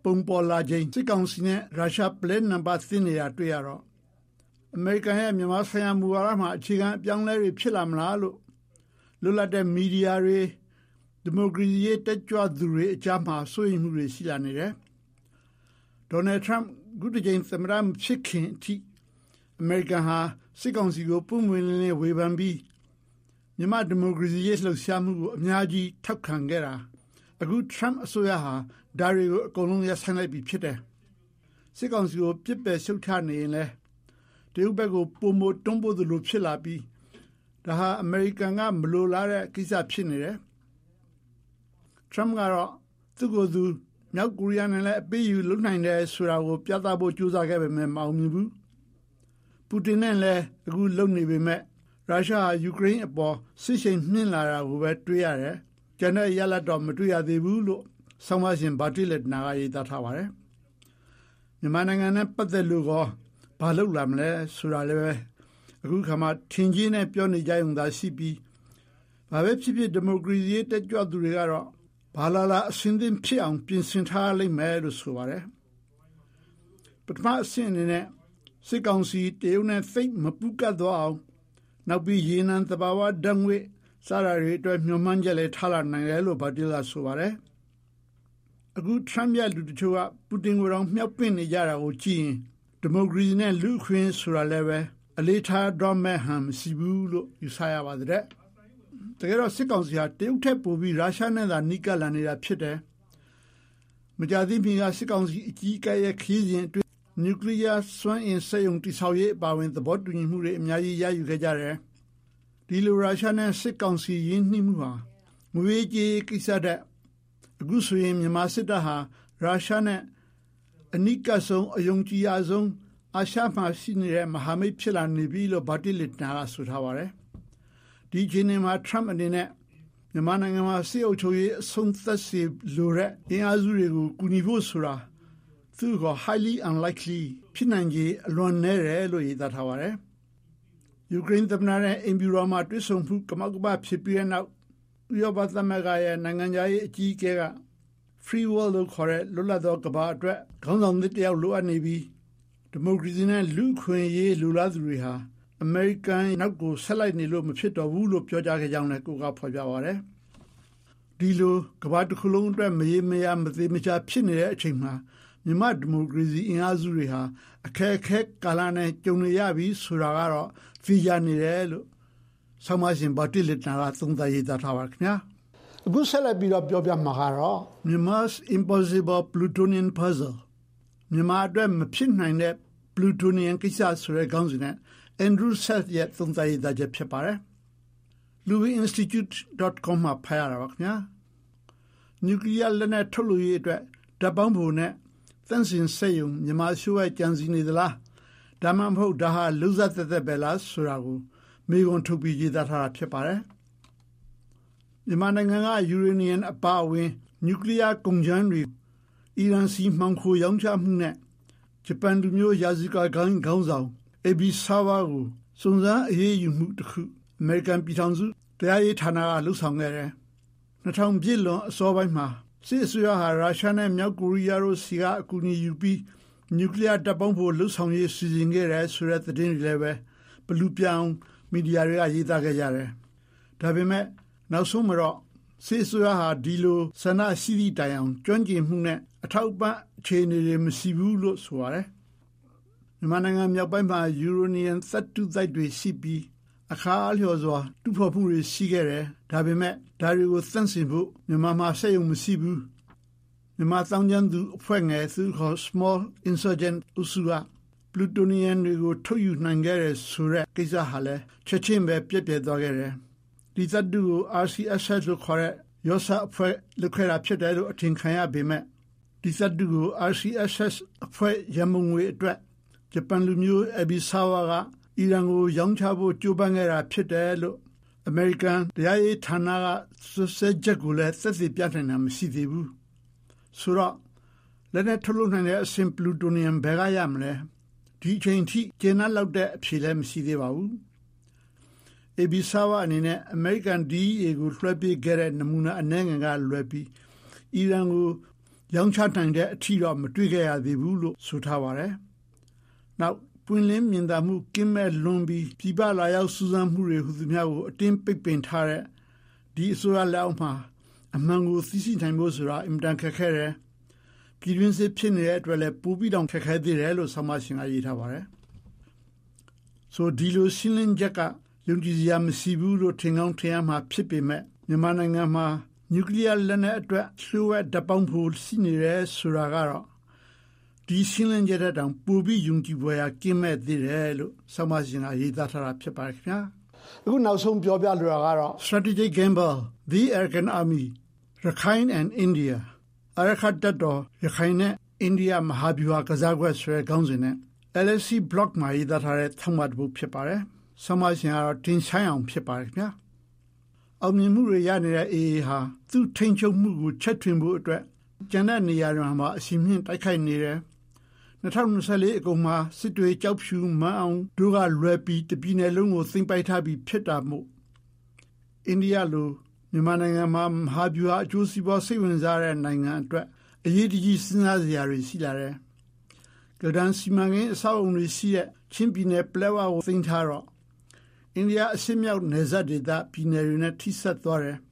ပုံပေါ်လာချိန်စစ်ကောင်စီနဲ့ရုရှားပလဲနံပါတ်သင်းနေတာတွေ့ရတော့အမေရိကန်ရဲ့မြန်မာဆိုင်ရာမူဝါဒမှာအခြေခံအပြောင်းလဲတွေဖြစ်လာမလားလို့လွတ်လပ်တဲ့မီဒီယာတွေဒီမိုကရေစီရေးတက်ကြွသူတွေအကြားမှာစိုးရိမ်မှုတွေရှိလာနေတယ်။ဒေါ်နယ်ထရမ့်အခုတစ်ချိန်သမ္မတဖြစ်ခင်အထိအမေရိကန်ဟာစစ်ကောင်စီကိုပုံမှန်လေးဝေဖန်ပြီးမြန်မာဒီမိုကရေစီရေးလှုပ်ရှားမှုကိုအများကြီးထောက်ခံခဲ့တာအခုထရမ့်အစိုးရဟာဒါတွေကိုအကုန်လုံးရပ်ဆိုင်းလိုက်ပြီဖြစ်တယ်။စစ်ကောင်စီကိုပြစ်ပယ်ရှုတ်ချနေရင်လည်းတရုတ်ဘက်ကိုပုံမတွန်းပို့သလိုဖြစ်လာပြီးဒါဟာအမေရိကန်ကမလိုလားတဲ့ကိစ္စဖြစ်နေတယ်။ထရမ့်ကတော့သူ့ကိုယ်သူမြောက်ကိုရီးယားနဲ့လည်းအပေးယူလုပ်နိုင်တယ်ဆိုတာကိုပြသဖို့ကြိုးစားခဲ့ပေမဲ့မအောင်မြင်ဘူး။ပူတင်နဲ့လည်းအခုလုပ်နေပေမဲ့ရုရှားဟာယူကရိန်းအပေါ်စစ်ရှိန်မြင့်လာတာကိုပဲတွေ့ရတယ်။ကျန်တဲ့ရလဒ်တော့မတွေ့ရသေးဘူးလို့ဆောင်းပါးရှင်ဘာတီလက်နာကရေးသားထားပါတယ်။မြန်မာနိုင်ငံနဲ့ပတ်သက်လို့ကောဘာလုပ်လာမလဲဆိုတာလည်းပဲအခုခါမှထင်ကြီးနဲ့ပြောနေကြရုံသာရှိပြီးဘာပဲဖြစ်ဖြစ်ဒီမိုကရေစီတက်ကြွသူတွေကတော့ဘာလာလာအစဉ်သင်းဖြစ်အောင်ပြင်ဆင်ထားလိမ့်မယ်လို့ဆိုပါတယ်။ပထမအဆင့်အနေနဲ့စစ်ကောင်စီတရုတ်နဲ့သိပ်မပူးကတ်သွားအောင်နောက်ပြီးရေနံသဘာဝဓာတ်ငွေ့စားရတွေအတွက်မျှော်မှန်းချက်လည်းထားလာနိုင်တယ်လို့ဘာတီလာဆိုပါတယ်။အခုထရမ့်ရဲ့လူတချို့ကပူတင်ကိုတော့မြောက်ပင့်နေကြတာကိုကြည့်ရင်ဒီမိုကရေစီနဲ့လူ့အခွင့်ဆိုတာလည်းပဲအလေးထားတော့မဲ့ဟန်မရှိဘူးလို့ယူဆရပါတဲ့။တကယ်တော့စစ်ကောင်စီဟာတရုတ်ထက်ပိုပြီးရုရှားနဲ့သာနှိကပ်လာနေတာဖြစ်တယ်။မကြာသေးမီကစစ်ကောင်စီအကြီးအကဲရဲ့ခရီးစဉ်အတွင်းနျူကလ িয়ার စွမ်းအင်စက်ရုံတည်ဆောက်ရေးအပါအဝင်သဘောတူညီမှုတွေအများကြီးရယူခဲ့ကြတယ်။ဒီလိုရုရှားနဲ့စစ်ကောင်စီရင်းနှီးမှုဟာငွေကြေးကိစ္စတဲ့အခုဆိုရင်မြန်မာစစ်တပ်ဟာရုရှားနဲ့အနိကဆုံးအယုံကြည်ရဆုံးအာရှမှာရှိနေတဲ့မဟာမိတ်ဖြစ်လာနေပြီလို့ဘာတီလက်နာကဆိုထားပါတယ်။ဒီချိန်မှာထရမ့်အနေနဲ့မြန်မာနိုင်ငံမှာစစ်အုပ်ချုပ်ရေးအဆုံးသတ်စေလိုတဲ့အင်အားစုတွေကိုကူညီဖို့ဆိုတာသူက highly unlikely ဖြစ်နိုင်ခြေအလွန်နည်းတယ်လို့ရေးသားထားပါတယ်။ယူကရိန်းသမ္မတနဲ့အင်ဗျူရောမှာတွေ့ဆုံမှုကမောက်ကမဖြစ်ပြီးတဲ့နောက်ဥရောပသမဂ္ဂရဲ့နိုင်ငံရေးအကြီးအကဲက free world လို့ခေါ်တဲ့လွတ်လပ်သောကမ္ဘာအတွက်ခေါင်းဆောင်သစ်တယောက်လိုအပ်နေပြီးဒီမိုကရေစီနဲ့လူ့အခွင့်အရေးလူလားသူတွေဟာအမေရိကန်နောက်ကိုဆက်လိုက်နေလို့မဖြစ်တော့ဘူးလို့ပြောကြားခဲ့ကြောင်းလည်းကိုကဖော်ပြပါတယ်။ဒီလိုကမ္ဘာတစ်ခုလုံးအတွက်မရေမရမသေးမချာဖြစ်နေတဲ့အချိန်မှာမြန်မာဒီမိုကရေစီအင်အားစုတွေဟာအခက်အခဲကာလနဲ့ကြုံနေရပြီဆိုတာကတော့သိကြနေတယ်လို့ဆောင်းပါးရှင်ဘာတီလက်နာကသုံးသပ်ရေးသားထားပါခင်ဗျာ။အခုဆက်လက်ပြီးတော့ပြောပြမှာကတော့ Myanmar's Impossible Plutonian Puzzle မြန်မာအတွက်မဖြစ်နိုင်တဲ့ Plutonian ကိစ္စဆိုတဲ့ခေါင်းစဉ်နဲ့ Andrew Seth ရဲ့သုံးသပ်ရေးသားချက်ဖြစ်ပါတယ်။ louis institute dot com မှာဖတ်ရတာပါခင်ဗျာ။ နျူကလ িয়ার လက်နက်ထုတ်လုပ်ရေးအတွက်ဓာတ်ပေါင်းဖိုနဲ့သန့်စင်စက်ရုံမြန်မာရှိုးရဲ့ကြံစည်နေသလားဒါမှမဟုတ်ဒါဟာလူစားသက်သက်ပဲလားဆိုတာကိုမေးခွန်းထုတ်ပြီးရေးသားထားတာဖြစ်ပါတယ်။မြန်မာနိုင်ငံကယူရေနီယံအပါအဝင်နျူကလ িয়ার ကုန်ကြမ်းတွေအီရန်စီမှောင်ခိုရောင်းချမှုနဲ့ဂျပန်လူမျိုးယာဇီကာဂိုင်းခေါင်းဆောင်အေဘီဆာဝါကိုစုံစမ်းအရေးယူမှုတစ်ခုအမေရိကန်ပြည်ထောင်စုတရားရေးဌာနကလှုပ်ဆောင်ခဲ့တယ်။နှစ်ထောင်ပြည့်လွန်အစောပိုင်းမှာစစ်အစိုးရဟာရုရှားနဲ့မြောက်ကိုရီးယားတို့စီကအကူအညီယူပြီးနျူကလ িয়ার တပ်ပေါင်းဖို့လှုပ်ဆောင်ရေးစီစဉ်ခဲ့တယ်ဆိုတဲ့သတင်းတွေလည်းပဲဘလူးပြောင်မီဒီယာတွေကရေးသားခဲ့ကြတယ်။ဒါပေမဲ့နောက်ဆုံးမှာတော့စစ်အစိုးရဟာဒီလိုဆန္ဒရှိသည့်တိုင်အောင်ကျွမ်းကျင်မှုနဲ့အထောက်ပံ့အခြေအနေတွေမရှိဘူးလို့ဆိုရတယ်။မြန်မာနိုင်ငံမြောက်ပိုင်းမှာယူရေနီယံသတ္တုသိုက်တွေရှိပြီးအခါအလျော်စွာတူဖော်မှုတွေရှိခဲ့တယ်။ဒါပေမဲ့ဒါတွေကိုသန့်စင်ဖို့မြန်မာမှာစက်ရုံမရှိဘူး။မြန်မာတောင်ကျန်းသူအဖွဲ့ငယ်သူခေါ် Small Insurgent အစုက Plutonian တွေကိုထုတ်ယူနိုင်ခဲ့တဲ့ဆိုတဲ့ကိစ္စဟာလည်းချက်ချင်းပဲပြည့်ပြည့်သွားခဲ့တယ်။ဒီသတ္တုကို R C S S လို့ခေါ်တဲ့ရောစာအဖွဲ့လုပ်ခဲ့တာဖြစ်တယ်လို့အထင်ခံရပေမဲ့ဒီသတ္တုကို R C S S အဖွဲ့ရမုံငွေအတွက်ဂျပန်လူမျိုးအဘီဆာဝါကအီရန်ကိုရောင်းချဖို့ကြိုးပမ်းခဲ့တာဖြစ်တယ်လို့အမေရိကန်တရားရေးဌာနကဆွဆွဲချက်ကိုလည်းသက်သေပြနိုင်တာမရှိသေးဘူးဆိုတော့လက်နဲ့ထုတ်လုပ်နိုင်တဲ့အဆင့်ပလူတိုနီယမ်ဘယ်ကရမလဲဒီအချိန်ထိကျင်းလောက်တဲ့အဖြေလည်းမရှိသေးပါဘူးအေဘီဆာဝါအနေနဲ့အမေရိကန် D E A ကိုလွှဲပေးခဲ့တဲ့နမူနာအနည်းငယ်ကလွှဲပြီးအီရန်ကိုရောင်းချနိုင်တဲ့အထီတော့မတွေ့ခဲ့ရသေးဘူးလို့ဆိုထားပါတယ်။နောက်ပွင့်လင်းမြင်သာမှုကင်းမဲ့လွန်ပြီးပြပလာရောက်စူးစမ်းမှုတွေဟူသမျှကိုအတင်းပိတ်ပင်ထားတဲ့ဒီအစိုးရလက်အောက်မှာအမှန်ကိုသိရှိနိုင်ဖို့ဆိုတာအင်မတန်ခက်ခဲတယ်။ပြည်တွင်းစစ်ဖြစ်နေတဲ့အတွက်လည်းပိုပြီးတောင်ခက်ခဲသေးတယ်လို့ဆောင်းပါရှင်ကရေးထားပါတယ်။ဆိုဒီလိုရှင်းလင်းချက်ကယုံကြည်စရာမရှိဘူးလို့ထင်ကောင်းထင်ရမှာဖြစ်ပေမဲ့မြန်မာနိုင်ငံမှာနျူကလ িয়ার လက်နက်အတွက်လှို့ဝှက်တပ်ပေါင်းဖို့ရှိနေတယ်ဆိုတာကတော့ဒီရှင်းလင်းချက်တဲ့တောင်ပိုပြီးယုံကြည်ဖွယ်ရာကင်းမဲ့သေးတယ်လို့ဆောင်းပါရှင်ကရေးသားထားတာဖြစ်ပါတယ်ခင်ဗျာအခုနောက်ဆုံးပြောပြလိုတာကတော့ Strategic Gamble the Arakan Army Rakhine and India အရခတ်တပ်တော်ရခိုင်နဲ့အိန္ဒိယမဟာဗျူဟာကစားကွက်ဆွဲခေါင်းစဉ်နဲ့ L S C Block မှာရေးသားထားတဲ့သံမတ်ဘူးဖြစ်ပါတယ်ဆောင်းပါရှင်ကတော့တင်ဆိုင်အောင်ဖြစ်ပါတယ်ခင်ဗျာအောင်မြင်မှုတွေရနေတဲ့ A A ဟာသူ့ထိန်ချုပ်မှုကိုချက်ထွင်ဖို့အတွက်ကျန်တဲ့နေရာတွေမှာအစီအစဉ်တိုက်ခိုက်နေတယ်၂၀၂၄အကုန်မှာစစ်တွေကြောက်ဖြူမန်းအောင်တို့ကလွယ်ပြီးတပြည်နယ်လုံးကိုသိမ်းပိုက်ထားပြီးဖြစ်တာမို့အိန္ဒိယလိုမြန်မာနိုင်ငံမှာမဟာဗျူဟာအကျိုးစီးပွားစိတ်ဝင်စားတဲ့နိုင်ငံအတွက်အရေးကြီးစဉ်းစားစရာတွေရှိလာတယ်။ကဒန်စီမံကိန်းအဆောက်အုံတွေရှိတဲ့ချင်းပြည်နယ်ပလက်ဝကိုသိမ်းထားတော့အိန္ဒိယအရှေ့မြောက်နယ်စပ်ဒေသပြည်နယ်တွေနဲ့ထိစပ်သွားတယ်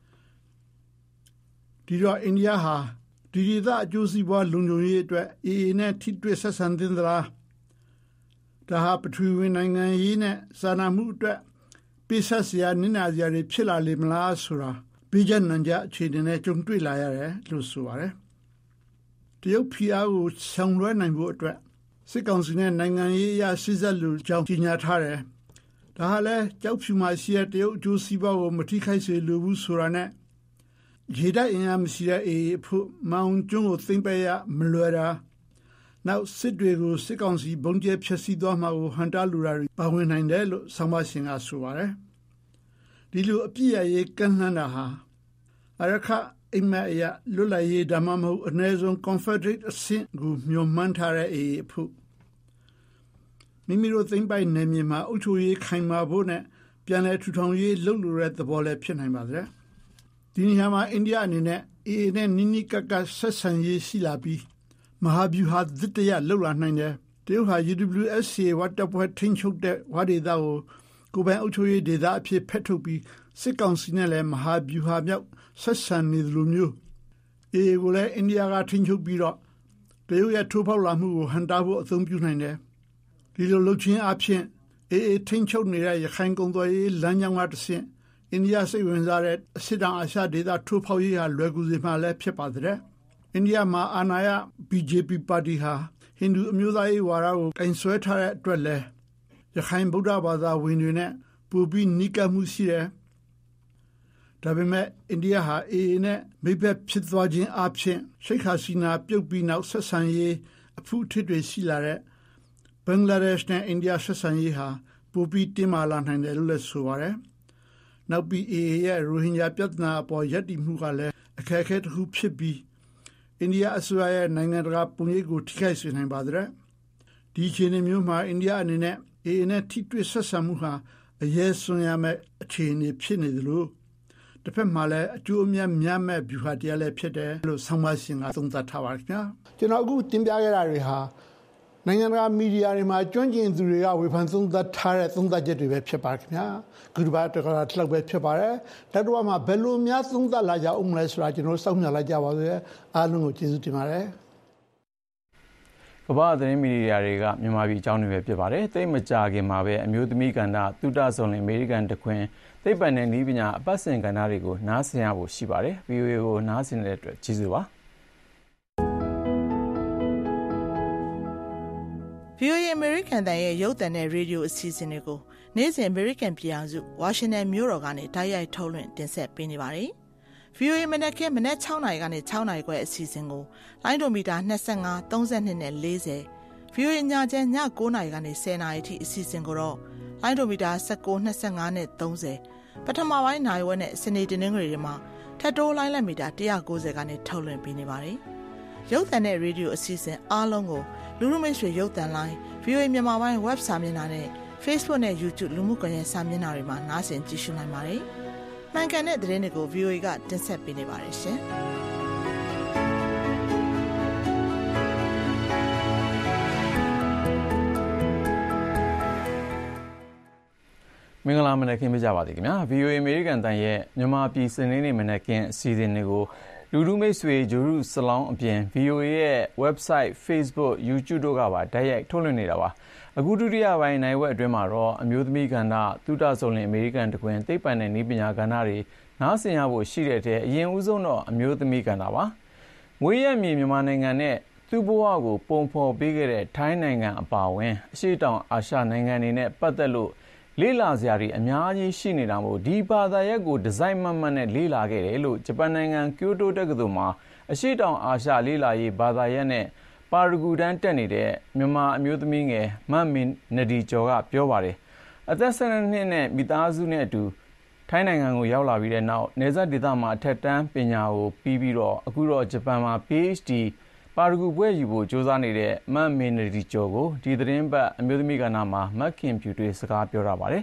။ဒီတော့အိန္ဒိယဟာဒီဒေသအကျိုးစီးပွားလုံခြုံရေးအတွက် A A နဲ့ထိတွေ့ဆက်ဆံသင့်သလားဒါဟာပထဝီနိုင်ငံရေးနဲ့စာနာမှုအတွက်ပိဆက်စရာနစ်နာစရာတွေဖြစ်လာလိမ့်မလားဆိုတာဘေးကျနံကြအခြေအနေနဲ့ကြုံတွေ့လာရတယ်လို့ဆိုပါတယ်။တရုတ်ဖီအားကိုဆောင်လွှဲနိုင်ဖို့အတွက်စစ်ကောင်စီနဲ့နိုင်ငံရေးအရရှင်းဆက်လို့ကြောင်းကြီးညာထားတယ်။ဒါဟာလဲကြောက်ဖြူမှရှိတဲ့တရုတ်အကျိုးစီးပွားကိုမထိခိုက်စေလိုဘူးဆိုတာနဲ့ရေတပ်အင်အားမရှိတဲ့ A A ဖို့မောင်ကျွန်းကိုသိမ့်ပယ်ရမလွယ်တာနောက်စစ်တွေကိုစစ်ကောင်စီဘုံကျဲဖျက်ဆီးသွားမှာကိုဟန်တာလူရာတွေပါဝင်နိုင်တယ်လို့ဆောင်းပါရှင်ကဆိုပါတယ်ဒီလိုအပြည့်အရေးကန့်လန့်တာဟာအရခအိမ်မက်အရလွတ်လပ်ရေးဒါမှမဟုတ်အနည်းဆုံး Confederate အဆင့်ကိုမျှော်မှန်းထားတဲ့ A A ဖို့မိမိတို့သိမ့်ပိုက်နယ်မြေမှာအုပ်ချုပ်ရေးခိုင်မာဖို့နဲ့ပြန်လည်ထူထောင်ရေးလုပ်လိုတဲ့သဘောလည်းဖြစ်နိုင်ပါတယ်ဒီနေရာမှာအိန္ဒိယအနေနဲ့ A A နဲ့နိနိကကဆက်ဆံရေးရှိလာပြီးမဟာဗျူဟာသစ်တရလှုပ်လာနိုင်တယ်တရုတ်ဟာ U W S C ဝတ်တပ်ဖွဲ့ထိန်းချုပ်တဲ့ဝါဒေသကိုကိုယ်ပိုင်အုပ်ချုပ်ရေးဒေသအဖြစ်ဖက်ထုတ်ပြီးစစ်ကောင်စီနဲ့လည်းမဟာဗျူဟာမြောက်ဆက်ဆံနေသလိုမျိုး A A ကိုလည်းအိန္ဒိယကထိန်းချုပ်ပြီးတော့တရုတ်ရဲ့ထိုးဖောက်လာမှုကိုဟန်တာဖို့အသုံးပြုနိုင်တယ်ဒီလိုလုပ်ခြင်းအပြင် A A ထိန်းချုပ်နေတဲ့ရခိုင်ကုန်သွယ်ရေးလမ်းကြောင်းကတစ်ဆင့်အိန္ဒိယစိတ်ဝင်စားတဲ့အစစ်တောင်အာရှဒေသထိုးဖောက်ရေးဟာလွယ်ကူစေမှလည်းဖြစ်ပါတဲ့အိန္ဒိယမှာအာဏာရ B J P ပါတီဟာဟိန္ဒူအမျိုးသားရေးဝါဒကိုကင်ဆွဲထားတဲ့အတွက်လည်းရခိုင်ဗုဒ္ဓဘာသာဝင်တွေနဲ့ပူပြီးနိကမှုရှိတယ်ဒါပေမဲ့အိန္ဒိယဟာ A A နဲ့မိဘဖြစ်သွားခြင်းအပြင်ရှိတ်ခါစီနာပြုတ်ပြီးနောက်ဆက်ဆံရေးအဖုအထစ်တွေရှိလာတဲ့ဘင်္ဂလားဒေ့ရှ်နဲ့အိန္ဒိယဆက်ဆံရေးဟာပူပြီးတင်းမာလာနိုင်တယ်လို့လည်းဆိုပါတယ်နောက်ပြီး A A ရဲ့ရိုဟင်ဂျာပြဿနာအပေါ်ယက်တီမှုကလည်းအခက်အခဲတစ်ခုဖြစ်ပြီးအိန္ဒိယအစိုးရရဲ့နိုင်ငံတကာပုံရိပ်ကိုထိခိုက်စေနိုင်ပါတယ်ဒီအခြေအနေမျိုးမှာအိန္ဒိယအနေနဲ့ A A နဲ့ထိတွေ့ဆက်ဆံမှုဟာအရေးစွန်ရမယ့်အခြေအနေဖြစ်နေတယ်လို့တစ်ဖက်မှာလည်းအကျိုးအမြတ်များမဲ့ဗျူဟာတရားလည်းဖြစ်တယ်လို့ဆောင်းပါရှင်ကသုံးသပ်ထားပါတယ်ခင်ဗျာကျွန်တော်အခုတင်ပြခဲ့တာတွေဟာနိုင်ငံတကာမီဒီယာတွေမှာကျွမ်းကျင်သူတွေကဝေဖန်သုံးသပ်ထားတဲ့သုံးသပ်ချက်တွေပဲဖြစ်ပါခင်ဗျာဂုဏ်ဘာတက္ကရာတစ်လောက်ပဲဖြစ်ပါတယ်တတ်တော်မှာဘယ်လိုများသုံးသပ်လာကြအောင်မလဲဆိုတာကျွန်တော်စောင့်မျှော်လိုက်ကြပါစေအားလုံးကိုကျေးဇူးတင်ပါတယ်ကမ္ဘာသတင်းမီဒီယာတွေကမြန်မာပြည်အကြောင်းတွေပဲဖြစ်ပါတယ်တိတ်မကြခင်မှာပဲအမျိုးသမီးကဏ္ဍသုတဆုံလင်အမေရိကန်တခွင်သိပ္ပံနဲ့နည်းပညာအပတ်စဉ်ကဏ္ဍတွေကိုနားဆင်ရဖို့ရှိပါတယ် V O A ကိုနားဆင်တဲ့အတွက်ကျေးဇူးပါ V O A American တန်ရဲ့ရုပ်သံနဲ့ရေဒီယိုအစီအစဉ်တွေကိုနေ့စဉ် American ပြည်အောင်စုဝါရှင်တန်မြို့တော်ကနေတိုက်ရိုက်ထုတ်လွှင့်တင်ဆက်ပေးနေပါတယ်။ V O A မနက်ခင်းမနက်၆နာရီကနေ၆နာရီခွဲအစီအစဉ်ကိုလိုင်းဒိုမီတာ၂၅ ၃၂နဲ့၄၀ V O A ညချမ်းည၉နာရီကနေ၁၀နာရီအထိအစီအစဉ်ကိုတော့လိုင်းဒိုမီတာ၁၉ ၂၅နဲ့၃၀ပထမပိုင်းနိုင်ဝဲနဲ့စနေတနင်္ဂနွေတွေမှာထပ်တိုးလိုင်းလက်မီတာ၁၉၀ကနေထုတ်လွှင့်ပေးနေပါတယ်။ရုပ်သံနဲ့ရေဒီယိုအစီအစဉ်အားလုံးကိုလူလူမိတ်ဆွေရုပ်သံလိုင်း V O A မြန်မာပိုင်း web စာမျက်နှာနဲ့ Facebook နဲ့ YouTube လူမှုကွန်ရက်စာမျက်နှာတွေမှာနားဆင်ကြည့်ရှုနိုင်ပါတယ်။မှန်ကန်တဲ့သတင်းတွေကို V O A ကတင်ဆက်ပေးနေပါတယ်ရှင်။မင်္ဂလာမနက်ခင်းပြကြပါသည်ခင်ဗျာ ဗီအိုအေ အမေရိကန်တန်ရဲ့မြန်မာပြည်စနေနေ့မနက်ခင်းအစီအစဉ်တွေကိုလူလူမိတ်ဆွေဂျိုရုဆလောင်းအပြင် ဗီအိုအေ ရဲ့ website Facebook YouTube တို့ကပါတိုက်ရိုက်ထုတ်လွှင့်နေတာပါအခုဒုတိယပိုင်းနိုင်ဝက်အတွင်းမှာတော့အမျိုးသမီးကဏ္ဍသုတဆုံလင်အမေရိကန်တကွင်သိပ္ပံနဲ့နည်းပညာကဏ္ဍတွေနားဆင်ရဖို့ရှိတဲ့အထက်အရင်ဦးဆုံးတော့အမျိုးသမီးကဏ္ဍပါမွေးရမြေမြန်မာနိုင်ငံနဲ့သူ့ဘဝကိုပုံဖော်ပေးခဲ့တဲ့ထိုင်းနိုင်ငံအပါအဝင်အရှေ့တောင်အာရှနိုင်ငံတွေနဲ့ပတ်သက်လို့လေ့လာစရာတွေအများကြီးရှိနေတာမို့ဒီဘာသာရပ်ကိုဒီဇိုင်းမှတ်မှတ်နဲ့လေ့လာခဲ့တယ်လို့ဂျပန်နိုင်ငံကျိုတိုတက္ကသိုလ်မှာအရှေ့တောင်အာရှလေ့လာရေးဘာသာရပ်နဲ့ပါရဂူတန်းတက်နေတဲ့မြန်မာအမျိုးသမီးငယ်မမင်နဒီကျော်ကပြောပါတယ်အသက်၁၂နှစ်နဲ့မိသားစုနဲ့အတူထိုင်းနိုင်ငံကိုရောက်လာပြီးတဲ့နောက်နေဆက်ဒေသမှာအထက်တန်းပညာကိုပြီးပြီးတော့အခုတော့ဂျပန်မှာ PhD ပါရဂူဘွဲ့ယူဖို့ကြိုးစားနေတဲ့မမင်နဒီကျော်ကိုဒီသတင်းပတ်အမျိုးသမီးကဏ္ဍမှာမခင်ဖြူတွေစကားပြောရပါတယ်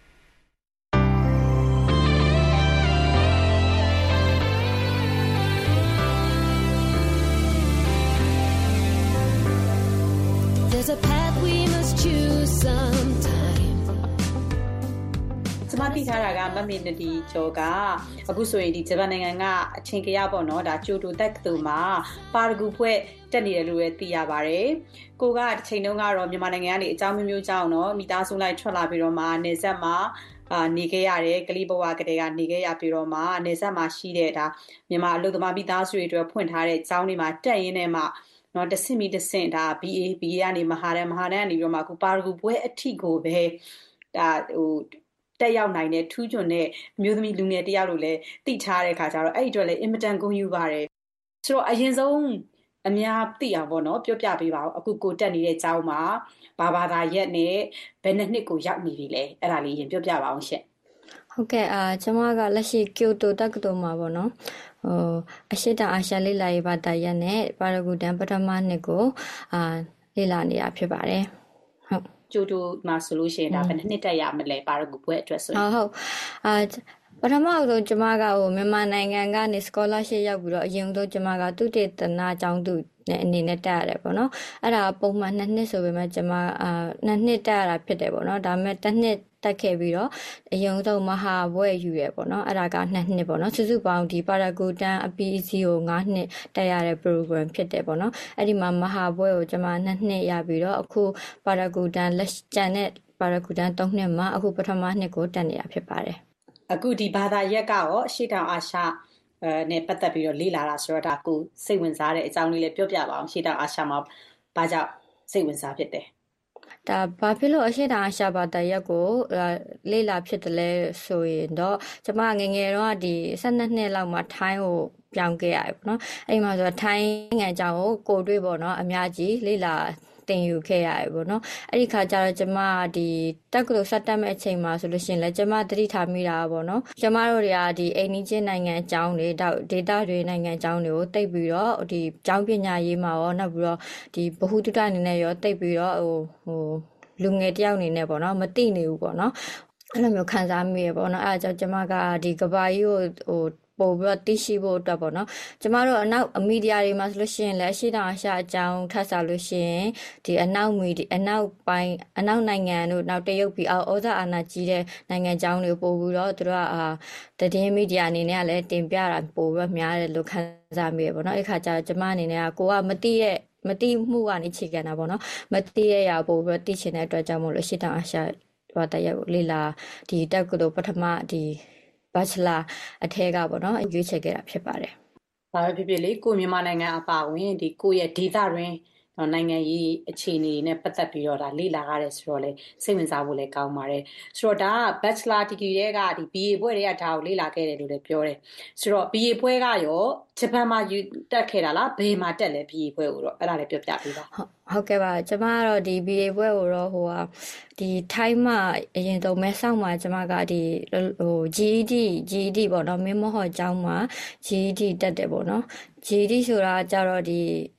There's a path we must choose sometime ကျမသိထားတာကမမင်နဒီကျော်ကအခုဆိုရင်ဒီဂျပန်နိုင်ငံကအချင်းကရပေါ့နော်ဒါကျိုတိုတက္ကသိုလ်မှာပါရဂူဖွဲ့တက်နေတယ်လို့လည်းသိရပါတယ်ကိုကတစ်ချိန်တုန်းကတော့မြန်မာနိုင်ငံကနေအကြောင်းမျိုးမျိုးကြောင်းနော်မိသားစုလိုက်ထွက်လာပြီးတော့မှနေဆက်မှာအာနေခဲ့ရတယ်ကလေးဘဝကတည်းကနေခဲ့ရပြီးတော့မှနေဆက်မှာရှိတဲ့ဒါမြန်မာအလုပ်သမားမိသားစုတွေအတွက်ဖွင့်ထားတဲ့ကျောင်းတွေမှာတက်ရင်းနဲ့မှနော်တဆင့်မီတဆင့်ဒါ B A B A ကနေမဟာတန်းမဟာတန်းကနေပြီးတော့မှအခုပါရဂူဘွဲ့အထိကိုပဲဒါဟိုတက်ရောက်နိုင်တဲ့ထူးချွန်တဲ့အမျိုးသမီးလူငယ်တယောက်လိုလည်းသိထားတဲ့ခါကျတော့အဲ့ဒီအတွက်လည်းအင်မတန်ဂုဏ်ယူပါတယ်ဆိုတော့အရင်ဆုံးအများသိအောင်ပေါ့နော်ပြောပြပေးပါဦးအခုကိုတက်နေတဲ့ကျောင်းမှာဘာဘာသာရက်နဲ့ဘယ်နှစ်နှစ်ကိုရောက်နေပြီလဲအဲ့ဒါလေးရင်ပြောပြပါအောင်ရှင့်ဟုတ်ကဲ့အာကျွန်မကလက်ရှိကျိုတိုတက္ကသိုလ်မှာပေါ့နော်ဟိုအရှိတအာရှလေ့လာရေးဘာသာရပ်နဲ့ပါရဂူတန်ပထမနှစ်ကိုအာလေ့လာနေတာဖြစ်ပါတယ်ဟုတ်ကျိုတိုမှာဆိုလို့ရှိရင်ဒါဘယ်နှစ်နှစ်တက်ရမလဲပါရဂူဘွဲ့အတွက်ဆိုရင်ဟုတ်ဟုတ်အာပထမဆုံးကျွန်မကဟိုမြန်မာနိုင်ငံကနေ scholarship ရောက်ပြီးတော့အရင်ဆုံးကျွန်မကသုတေသနကျောင်းသူနဲ့အနေနဲ့တက်ရတယ်ပေါ့နော်အဲ့ဒါပုံမှန်နှစ်နှစ်ဆိုပေမဲ့ကျွန်မအာနှစ်နှစ်တက်ရတာဖြစ်တယ်ပေါ့နော်ဒါပေမဲ့တစ်နှစ်တက်ခဲ့ပြီးတော့အရင်ဆုံးမဟာဘွဲ့ယူရပေါ့နော်အဲ့ဒါကနှစ်နှစ်ပေါ့နော်စုစုပေါင်းဒီပါရဂူတန်အပီအစီကို၅နှစ်တက်ရတဲ့ program ဖြစ်တယ်ပေါ့နော်အဲ့ဒီမှာမဟာဘွဲ့ကိုကျွန်မနှစ်နှစ်ရပြီးတော့အခုပါရဂူတန်လက်ကျန်တဲ့ပါရဂူတန်၃နှစ်မှာအခုပထမနှစ်ကိုတက်နေတာဖြစ်ပါတယ်အခုဒီဘာသာရက်ကရောအရှိတောင်အာရှအဲနဲ့ပတ်သက်ပြီးတော့လေ့လာတာဆိုတော့ဒါကိုစိတ်ဝင်စားတဲ့အကြောင်းလေးလည်းပြောပြပါအောင်အရှိတောင်အာရှမှာဘာကြောင့်စိတ်ဝင်စားဖြစ်တယ်ဒါဘာဖြစ်လို့အရှိတောင်အာရှဘာသာရပ်ကိုလေ့လာဖြစ်တယ်လဲဆိုရင်တော့ကျွန်မငယ်ငယ်တော့ဒီ၁၂နှစ်လောက်မှာထိုင်းကိုပြောင်းခဲ့ရတယ်ပေါ့နော်အဲ့မှာဆိုထိုင်းငံအကြောင်းကိုကိုတွေ့ပေါ့နော်အများကြီးလေ့လာတင်ယူခဲ့ရတယ်ပေါ့နော်အဲ့ဒီခါကျတော့ကျမဒီတက်ကလို့ဆက်တက်မဲ့အချိန်မှာဆိုလို့ရှိရင်လည်းကျမသတိထားမိတာပေါ့နော်ကျမတို့တွေကဒီအိန္ဒိချင်းနိုင်ငံအကြောင်းတွေတော့ဒေတာတွေနိုင်ငံအကြောင်းတွေကိုတိတ်ပြီးတော့ဒီကျောင်းပညာရေးမှာရောနောက်ပြီးတော့ဒီဗဟုသုတအနေနဲ့ရောတိတ်ပြီးတော့ဟိုဟိုလူငယ်တယောက်အနေနဲ့ပေါ့နော်မသိနေဘူးပေါ့နော်အဲ့လိုမျိုးခံစားမိရပေါ့နော်အဲ့ဒါကြောင့်ကျမကဒီကဘာကြီးကိုဟိုပို့ပြီးသိရှိဖို့အတွက်ပေါ့နော်ကျမတို့အနောက်မီဒီယာတွေမှာဆိုလို့ရှိရင်လည်းအရှိတောင်အာရှအကြောင်းထပ်ဆာလို့ရှိရင်ဒီအနောက်မီဒီအနောက်ပိုင်းအနောက်နိုင်ငံတို့နောက်တရုတ်ပြည်အောက်ဩဇာအာဏာကြီးတဲ့နိုင်ငံအကြောင်းတွေပို့ပြီးတော့သူတို့ကအာတည်င်းမီဒီယာအနေနဲ့ကလည်းတင်ပြတာပို့ပြီးများတယ်လို့ခံစားမိရပေါ့နော်အဲ့ခါကျတော့ကျမအနေနဲ့ကကိုကမသိရဲ့မသိမှုကနေခြေခံတာပေါ့နော်မသိရရပို့ပြီးသိချင်တဲ့အတွက်ကြောင့်မို့လို့အရှိတောင်အာရှဘာသာရပ်ကိုလေ့လာဒီတက်ကလို့ပထမဒီbachelor အထက်ကပေါ့နော်ရွေးချယ်ခဲ့တာဖြစ်ပါတယ်။ဘာပဲဖြစ်ဖြစ်လေကိုမြန်မာနိုင်ငံအပါအဝင်ဒီကိုရဲ့ဒေသတွင်နိုင်ငံရေးအခြေအနေနဲ့ပတ်သက်ပြီးတော့ဒါလေ့လာရတယ်ဆိုတော့လေစိတ်ဝင်စားဖို့လည်းကောင်းပါတယ်ဆိုတော့ဒါက bachelor degree တွေကဒီ B A ဘွဲ့တွေကဒါကိုလေ့လာခဲ့တယ်လို့လည်းပြောတယ်ဆိုတော့ B A ဘွဲ့ကရောဂျပန်မှာယူတက်ခဲ့တာလားဘယ်မှာတက်လဲ B A ဘွဲ့ကိုတော့အဲ့ဒါလည်းပြောပြပေးပါဟုတ်ဟုတ်ကဲ့ပါကျမကတော့ဒီ B A ဘွဲ့ကိုတော့ဟိုဟာဒီထိုင်းမှာအရင်ဆုံးမဲဆောက်မှာကျမကဒီဟို G E D G E D ပေါ့နော်မင်းမဟော်ကျောင်းမှာ G E D တက်တယ်ပေါ့နော် G E D ဆိုတာကျတော့ဒီဟ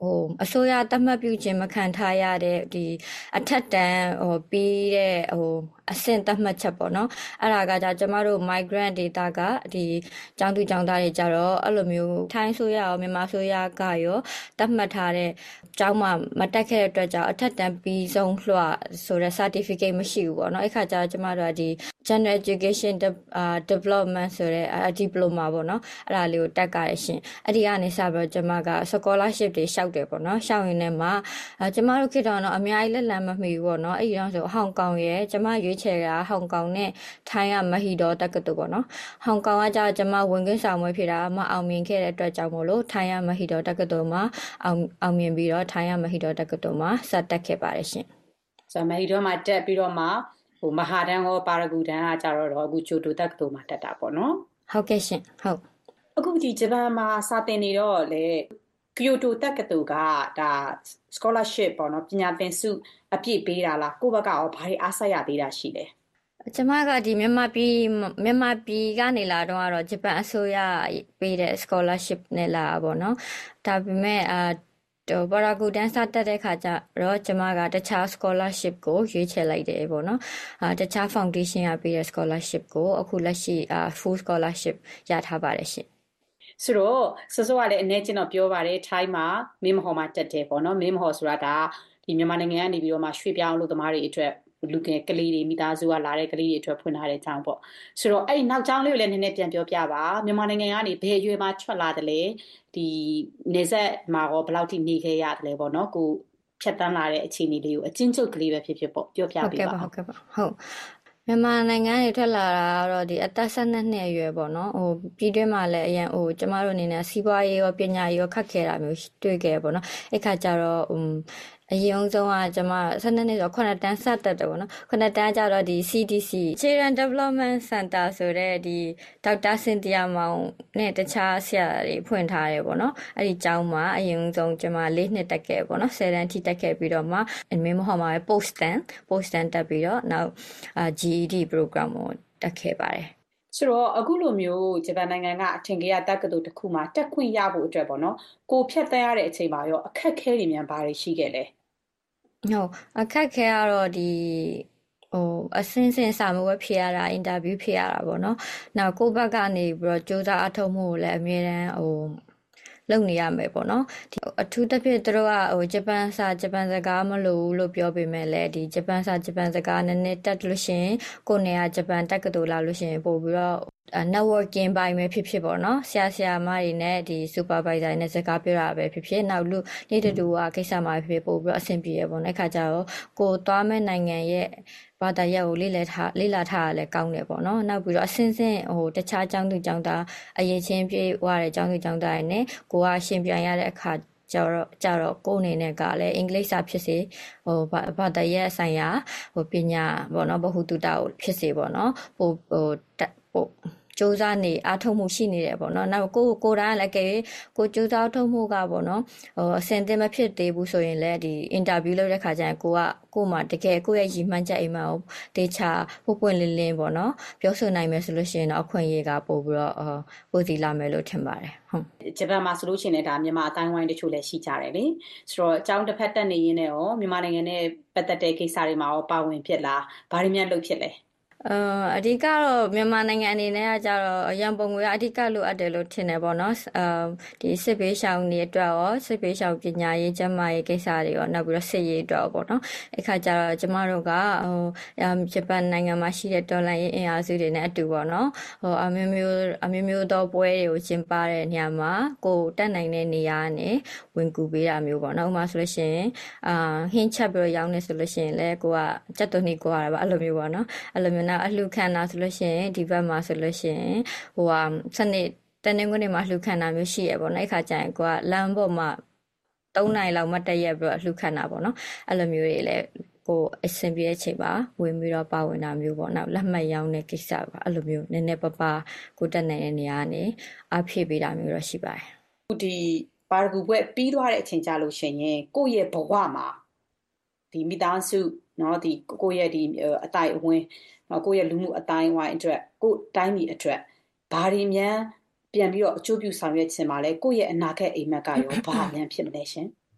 ဟိုအစိုးရတတ်မှတ်ပြုခြင်းမခံထားရတဲ့ဒီအထက်တန်းဟိုပြီးတဲ့ဟိုအဆင့်တတ်မှတ်ချက်ပေါ့နော်အဲ့ဒါကじゃကျမတို့ migrant data ကဒီကျောင်းသူကျောင်းသားတွေကြတော့အဲ့လိုမျိုးထိုင်းဆိုရရောမြန်မာဆိုရကရောတတ်မှတ်ထားတဲ့ကျောင်းမှာမတက်ခဲ့တဲ့အတွက်ကြောင့်အထက်တန်းပြီးဆုံးလွှတ်ဆိုတဲ့ certificate မရှိဘူးပေါ့နော်အဲ့ခါကျတော့ကျမတို့ကဒီ General Education Development ဆိုတဲ့ diploma ပေါ့နော်အဲ့ဒါလေးကိုတက်ကြရရှင်အဲ့ဒီကနေစပြီးတော့ကျမက scholarship တွေရှောက်တယ်ပေါ့နော်ရှောက်ရင်းနဲ့မှာကျမတို့ခေတ်တော့အများကြီးလက်လံမမှီဘူးပေါ့နော်အဲ့ဒီတော့ဆိုဟောင်ကောင်ရဲ့ကျမရွေးချယ်တာဟောင်ကောင်နဲ့ထိုင်းကမဟီဒေါ်တက္ကသိုလ်ပေါ့နော်ဟောင်ကောင်ကကြာကျမဝင်ကင်းဆောင်မွေးဖြစ်တာမအောင်မြင်ခဲ့တဲ့အတွက်ကြောင့်မို့လို့ထိုင်းကမဟီဒေါ်တက္ကသိုလ်မှာအောင်အောင်မြင်ပြီးတော့ထိုင်းကမဟီဒေါ်တက္ကသိုလ်မှာဆက်တက်ခဲ့ပါတယ်ရှင်ဆိုတော့မဟီဒေါ်မှာတက်ပြီးတော့မှဟိုမဟာတန်းရောပါရဂူတန်းကကြတော့တော့အခုကျိုတိုတက္ကသိုလ်မှာတက်တာပေါ့နော်ဟုတ်ကဲ့ရှင်ဟုတ်အခုဒီဂျပန်မှာစာသင်နေတော့လေကီယိုတိုတက္ကသိုလ်ကဒါ scholarship ပေါ့နော်ပညာသင်ဆုအပြည့်ပေးတာလားကိုယ့်ဘက်ကရောဘာတွေအားဆက်ရသေးတာရှိလဲကျမကဒီမြန်မာပြည်မြန်မာပြည်ကနေလာတော့ကတော့ဂျပန်အစိုးရပေးတဲ့ scholarship နဲ့လာပါတော့နော်ဒါပေမဲ့အာတော့ဘာရာဂူတန်းစတက်တဲ့ခါကျတော့ကျမကတခြား scholarship ကိုရွေးချယ်လိုက်တယ်ပေါ့နော်အာတခြား foundation ကပေးတဲ့ scholarship ကိုအခုလက်ရှိအာ full scholarship ရထားပါတယ်ရှင်ဆိုတော့စောစောကလည်းအနေချင်းတော့ပြောပါတယ်ထိုင်းမှာမင်းမဟော်မှာတက်တယ်ပေါ့နော်မင်းမဟော်ဆိုတာဒါဒီမြန်မာနိုင်ငံကနေပြီးတော့မှရွှေ့ပြောင်းလို့သမားတွေအတွက်လူငယ်ကလေးတွေမိသားစုကလာတဲ့ကလေးတွေအတွက်ဖွင့်ထားတဲ့အကြောင်းပေါ့ဆိုတော့အဲ့ဒီနောက်ကြောင်းလေးကိုလည်းနည်းနည်းပြန်ပြောပြပါမြန်မာနိုင်ငံကနေဘယ်အရွယ်မှာထွက်လာတယ်လဲဒီနေဆက်မှာရောဘယ်လောက်ထိနေခဲ့ရတယ်လဲပေါ့နော်ကိုဖြတ်တန်းလာတဲ့အခြေအနေလေးကိုအချင်းချုပ်ကလေးပဲဖြစ်ဖြစ်ပေါ့ပြောပြပေးပါဟုတ်ကဲ့ပါဟုတ်မြန်မာနိုင်ငံတွေထွက်လာတာကတော့ဒီအသက်၁၂နှစ်အရွယ်ပေါ့နော်ဟိုပြည်တွင်းမှာလည်းအရင်ဟိုကျမတို့အနေနဲ့စီးပွားရေးရောပညာရေးရောခက်ခဲတာမျိုးတွေ့ခဲ့ပေါ့နော်အဲ့ခါကျတော့ဟိုအရင်ဆုံးကကျမ၁၂နှစ်ဆိုခုနှစ်တန်းစတက်တယ်ပေါ့နော်ခုနှစ်တန်းကျတော့ဒီ C D C Children Development Center ဆိုတဲ့ဒီဒေါက်တာစင်တီယာမောင်နဲ့တခြားဆရာတွေဖွင့်ထားတယ်ပေါ့နော်အဲ့ဒီကျောင်းမှာအရင်ဆုံးကျမ၄နှစ်တက်ခဲ့ပေါ့နော်ဆယ်တန်းထိတက်ခဲ့ပြီးတော့မှအမေမဟောမှာပဲ post stand post stand တက်ပြီးတော့နောက် G E D program ကိုတက်ခဲ့ပါတယ်ဆိုတော့အခုလိုမျိုးဂျပန်နိုင်ငံကအထင်ကြီးတက္ကသိုလ်တစ်ခုမှာတက်ခွင့်ရဖို့အတွက်ပေါ့နော်ကိုဖြတ်သန်းရတဲ့အချိန်မှာရောအခက်ခဲတွေများဘာတွေရှိခဲ့လဲဟုတ်အခက်ခဲကတော့ဒီဟိုအစင်းစင်းစာမွေးဖြေရတာအင်တာဗျူးဖြေရတာပေါ့နော်နောက်ကိုယ့်ဘက်ကနေပြီးတော့စူးစမ်းအထောက်မှုကိုလည်းအမြဲတမ်းဟိုလုပ်နေရမယ်ပေါ့နော်ဒီအထူးသဖြင့်တို့ကဟိုဂျပန်စာဂျပန်စကားမလို့လို့ပြောပေမဲ့လည်းဒီဂျပန်စာဂျပန်စကားနည်းနည်းတက်လို့ရှိရင်ကိုယ်နေရာဂျပန်တက္ကသိုလ်လာလို့ရှိရင်ပို့ပြီးတော့ networking ဘိုင်းပဲဖြစ်ဖြစ်ပေါ့နော်ဆရာဆရာမတွေနဲ့ဒီ supervisor တွေနဲ့စကားပြောတာပဲဖြစ်ဖြစ်နောက်လူနေ့တူကကိစ္စမှာဖြစ်ပို့ပြီးတော့အဆင်ပြေရပေါ့နော်အခါကျတော့ကိုသွားမဲ့နိုင်ငံရဲ့ဘာသာရပ်ကိုလေ့လာထားလေ့လာထားရလဲကောင်းတယ်ပေါ့နော်နောက်ပြီးတော့အစင်းစင်းဟိုတခြားကျောင်းသူကျောင်းသားအရေးချင်းပြေးွားတဲ့ကျောင်းသူကျောင်းသားတွေနဲ့ကိုကရှင်ပြန်ရတဲ့အခါကျတော့ကျတော့ကိုအနေနဲ့ကလည်းအင်္ဂလိပ်စာဖြစ်စေဟိုဘာသာရပ်ဆိုင်ရာဟိုပညာပေါ့နော်ဘဟုတုတကိုဖြစ်စေပေါ့နော်ဟိုဟိုဟိုစူးစမ်းနေအားထုတ်မှုရှိနေတယ်ပေါ့နော်နောက်ကိုကိုတိုင်းလည်းကဲကိုစူးစမ်းထုတ်မှုကပေါ့နော်ဟိုအစင်သင်မဖြစ်သေးဘူးဆိုရင်လည်းဒီအင်တာဗျူးလုပ်တဲ့ခါကျရင်ကိုကကိုမှတကယ်ကိုရဲ့ရည်မှန်းချက်အိမ်မှာတေချာပွပွင့်လင်းလင်းပေါ့နော်ပြောဆိုနိုင်မယ်ဆိုလို့ရှိရင်တော့အခွင့်အရေးကပို့ပြီးတော့ပို့စီလာမယ်လို့ထင်ပါတယ်ဟုတ်ဂျပန်မှာဆိုလို့ရှိရင်လည်းဒါမြန်မာအတိုင်းဝိုင်းတချို့လည်းရှိကြတယ်လေဆိုတော့အကြောင်းတစ်ဖက်တက်နေရင်းနဲ့ရောမြန်မာနိုင်ငံနဲ့ပတ်သက်တဲ့ကိစ္စတွေမှာရောပါဝင်ဖြစ်လားဘာတွေများလုပ်ဖြစ်လဲအာအဓိကတော့မြန်မာနိုင်ငံအနေနဲ့ကကြတော့ရန်ပုံငွေကအဓိကလိုအပ်တယ်လို့ထင်တယ်ပေါ့နော်အာဒီစစ်ပေးရှောင်းတွေအတွက်ရောစစ်ပေးရှောင်းပညာရေးကျန်းမာရေးကိစ္စတွေရောနောက်ပြီးတော့စစ်ရေးအတွက်ပေါ့နော်အခါကျတော့ကျမတို့ကဟိုဂျပန်နိုင်ငံမှာရှိတဲ့တော်လှန်ရေးအင်အားစုတွေနဲ့အတူပေါ့နော်ဟိုအမျိုးမျိုးအမျိုးမျိုးသောပွဲတွေကိုကျင်းပတဲ့နေရာမှာကိုတက်နိုင်တဲ့နေရာနဲ့ဝင်ကူပေးတာမျိုးပေါ့နော်ဥပမာဆိုလို့ရှိရင်အာဟင်းချက်ပြီးတော့ရောင်းနေဆိုလို့ရှိရင်လည်းကိုကစက်သွန်နီကိုရတာပါအဲ့လိုမျိုးပေါ့နော်အဲ့လိုမျိုးအလှခံတာဆိုလို့ရှိရင်ဒီဘက်မှာဆိုလို့ရှိရင်ဟိုဟာစနစ်တနေ့ကိုနေမှာလှခံတာမျိုးရှိရပေါ့နော်အဲ့ခါကျရင်ကိုကလမ်းပေါ်မှာ၃နိုင်လောက်မတက်ရက်ပြီးတော့လှခံတာပေါ့နော်အဲ့လိုမျိုးတွေလည်းကိုအဆင်ပြေတဲ့အချိန်မှာဝင်ပြီးတော့ပါဝင်တာမျိုးပေါ့နောက်လက်မှတ်ရောင်းတဲ့ကိစ္စပါအဲ့လိုမျိုးနည်းနည်းပပကိုတက်နိုင်တဲ့နေရာကနေအဖြည့်ပေးတာမျိုးတော့ရှိပါတယ်ဒီပါရဂူဘွဲ့ပြီးသွားတဲ့အချိန်ကြာလို့ရှိရင်ကိုယ့်ရဲ့ဘဝမှာဒီမိသားစုเนาะဒီကိုယ့်ရဲ့ဒီအတိုင်းအဝင်းကိုယ့်ရဲ့လူမှုအတိုင်းဝိုင်းအတွက်ကိုယ်တိုင်းပြည်အတွက်ဘာတွေများပြန်ပြီးတော့အကျိုးပြုဆောင်ရွက်ခြင်းပါလဲကိုယ့်ရဲ့အနာဂတ်အိမ်မက်ကရောဘာများဖြစ်မလဲရှင်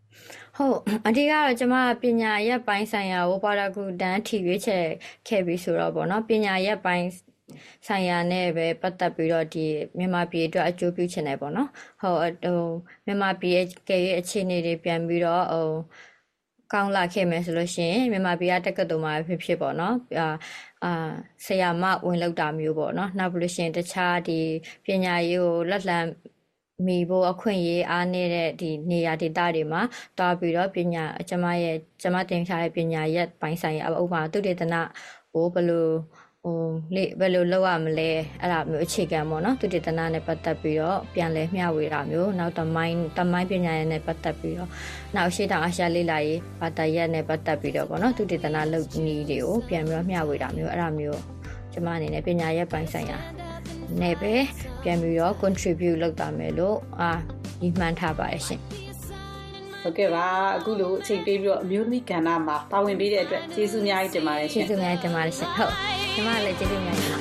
ဟုတ်အဓိကတော့ကျမပညာရပ်ပိုင်းဆိုင်ရာကိုပါရာဂူတန်းထီရွေးချယ်ခဲ့ပြီးဆိုတော့ပေါ့နော်ပညာရပ်ပိုင်းဆိုင်ရာနဲ့ပဲပတ်သက်ပြီးတော့ဒီမြန်မာပြည်အတွက်အကျိုးပြုချင်တယ်ပေါ့နော်ဟုတ်ဟိုမြန်မာပြည်ရဲ့ကဲရဲ့အခြေအနေတွေပြန်ပြီးတော့ဟိုကောင်းလာခဲ့မယ်ဆိုလို့ရှိရင်မြန်မာပြည်ကတက္ကသိုလ်မှာဖြစ်ဖြစ်ပေါ့နော်အာအာဆရာမဝင်လောက်တာမျိုးပေါ့နော်နောက်ပြီးလို့ရှိရင်တခြားဒီပညာရေးကိုလက်လံမီဖို့အခွင့်အရေးအားနေတဲ့ဒီနေရာဒေသတွေမှာတွားပြီးတော့ပညာကျမရဲ့ကျမတင်ထားတဲ့ပညာရပ်ပိုင်းဆိုင်ရာဥပမာသုတေသနကိုဘယ်လိုဟိုလေဘယ်လိုလုပ်ရမလဲအဲ့ဒါမျိုးအခြေခံပေါ့နော်သုတေသနနဲ့ပတ်သက်ပြီးတော့ပြန်လည်မျှဝေတာမျိုးနောက်တမိုင်းတမိုင်းပညာရပ်နဲ့ပတ်သက်ပြီးတော့နောက်ရှေ့တောင်အာရှလေ့လာရေးဘာသာရပ်နဲ့ပတ်သက်ပြီးတော့ပေါ့နော်သုတေသနလုပ်နည်းတွေကိုပြန်ပြီးတော့မျှဝေတာမျိုးအဲ့ဒါမျိုးကျမအနေနဲ့ပညာရပ်ပိုင်းဆိုင်ရာနဲ့ပဲပြန်ပြီးတော့ contribute လုပ်တာမယ်လို့အာဒီမှန်းထားပါတယ်ရှင်ဟုတ်ကဲ့ပါအခုလိုအချိန်ပေးပြီးတော့အမျိုးသမီးကဏ္ဍမှာပါဝင်ပေးတဲ့အတွက်ကျေးဇူးအများကြီးတင်ပါတယ်ရှင်ကျေးဇူးအများကြီးတင်ပါတယ်ရှင်ဟုတ်ကျမလည်းကျေးဇူးအများကြီး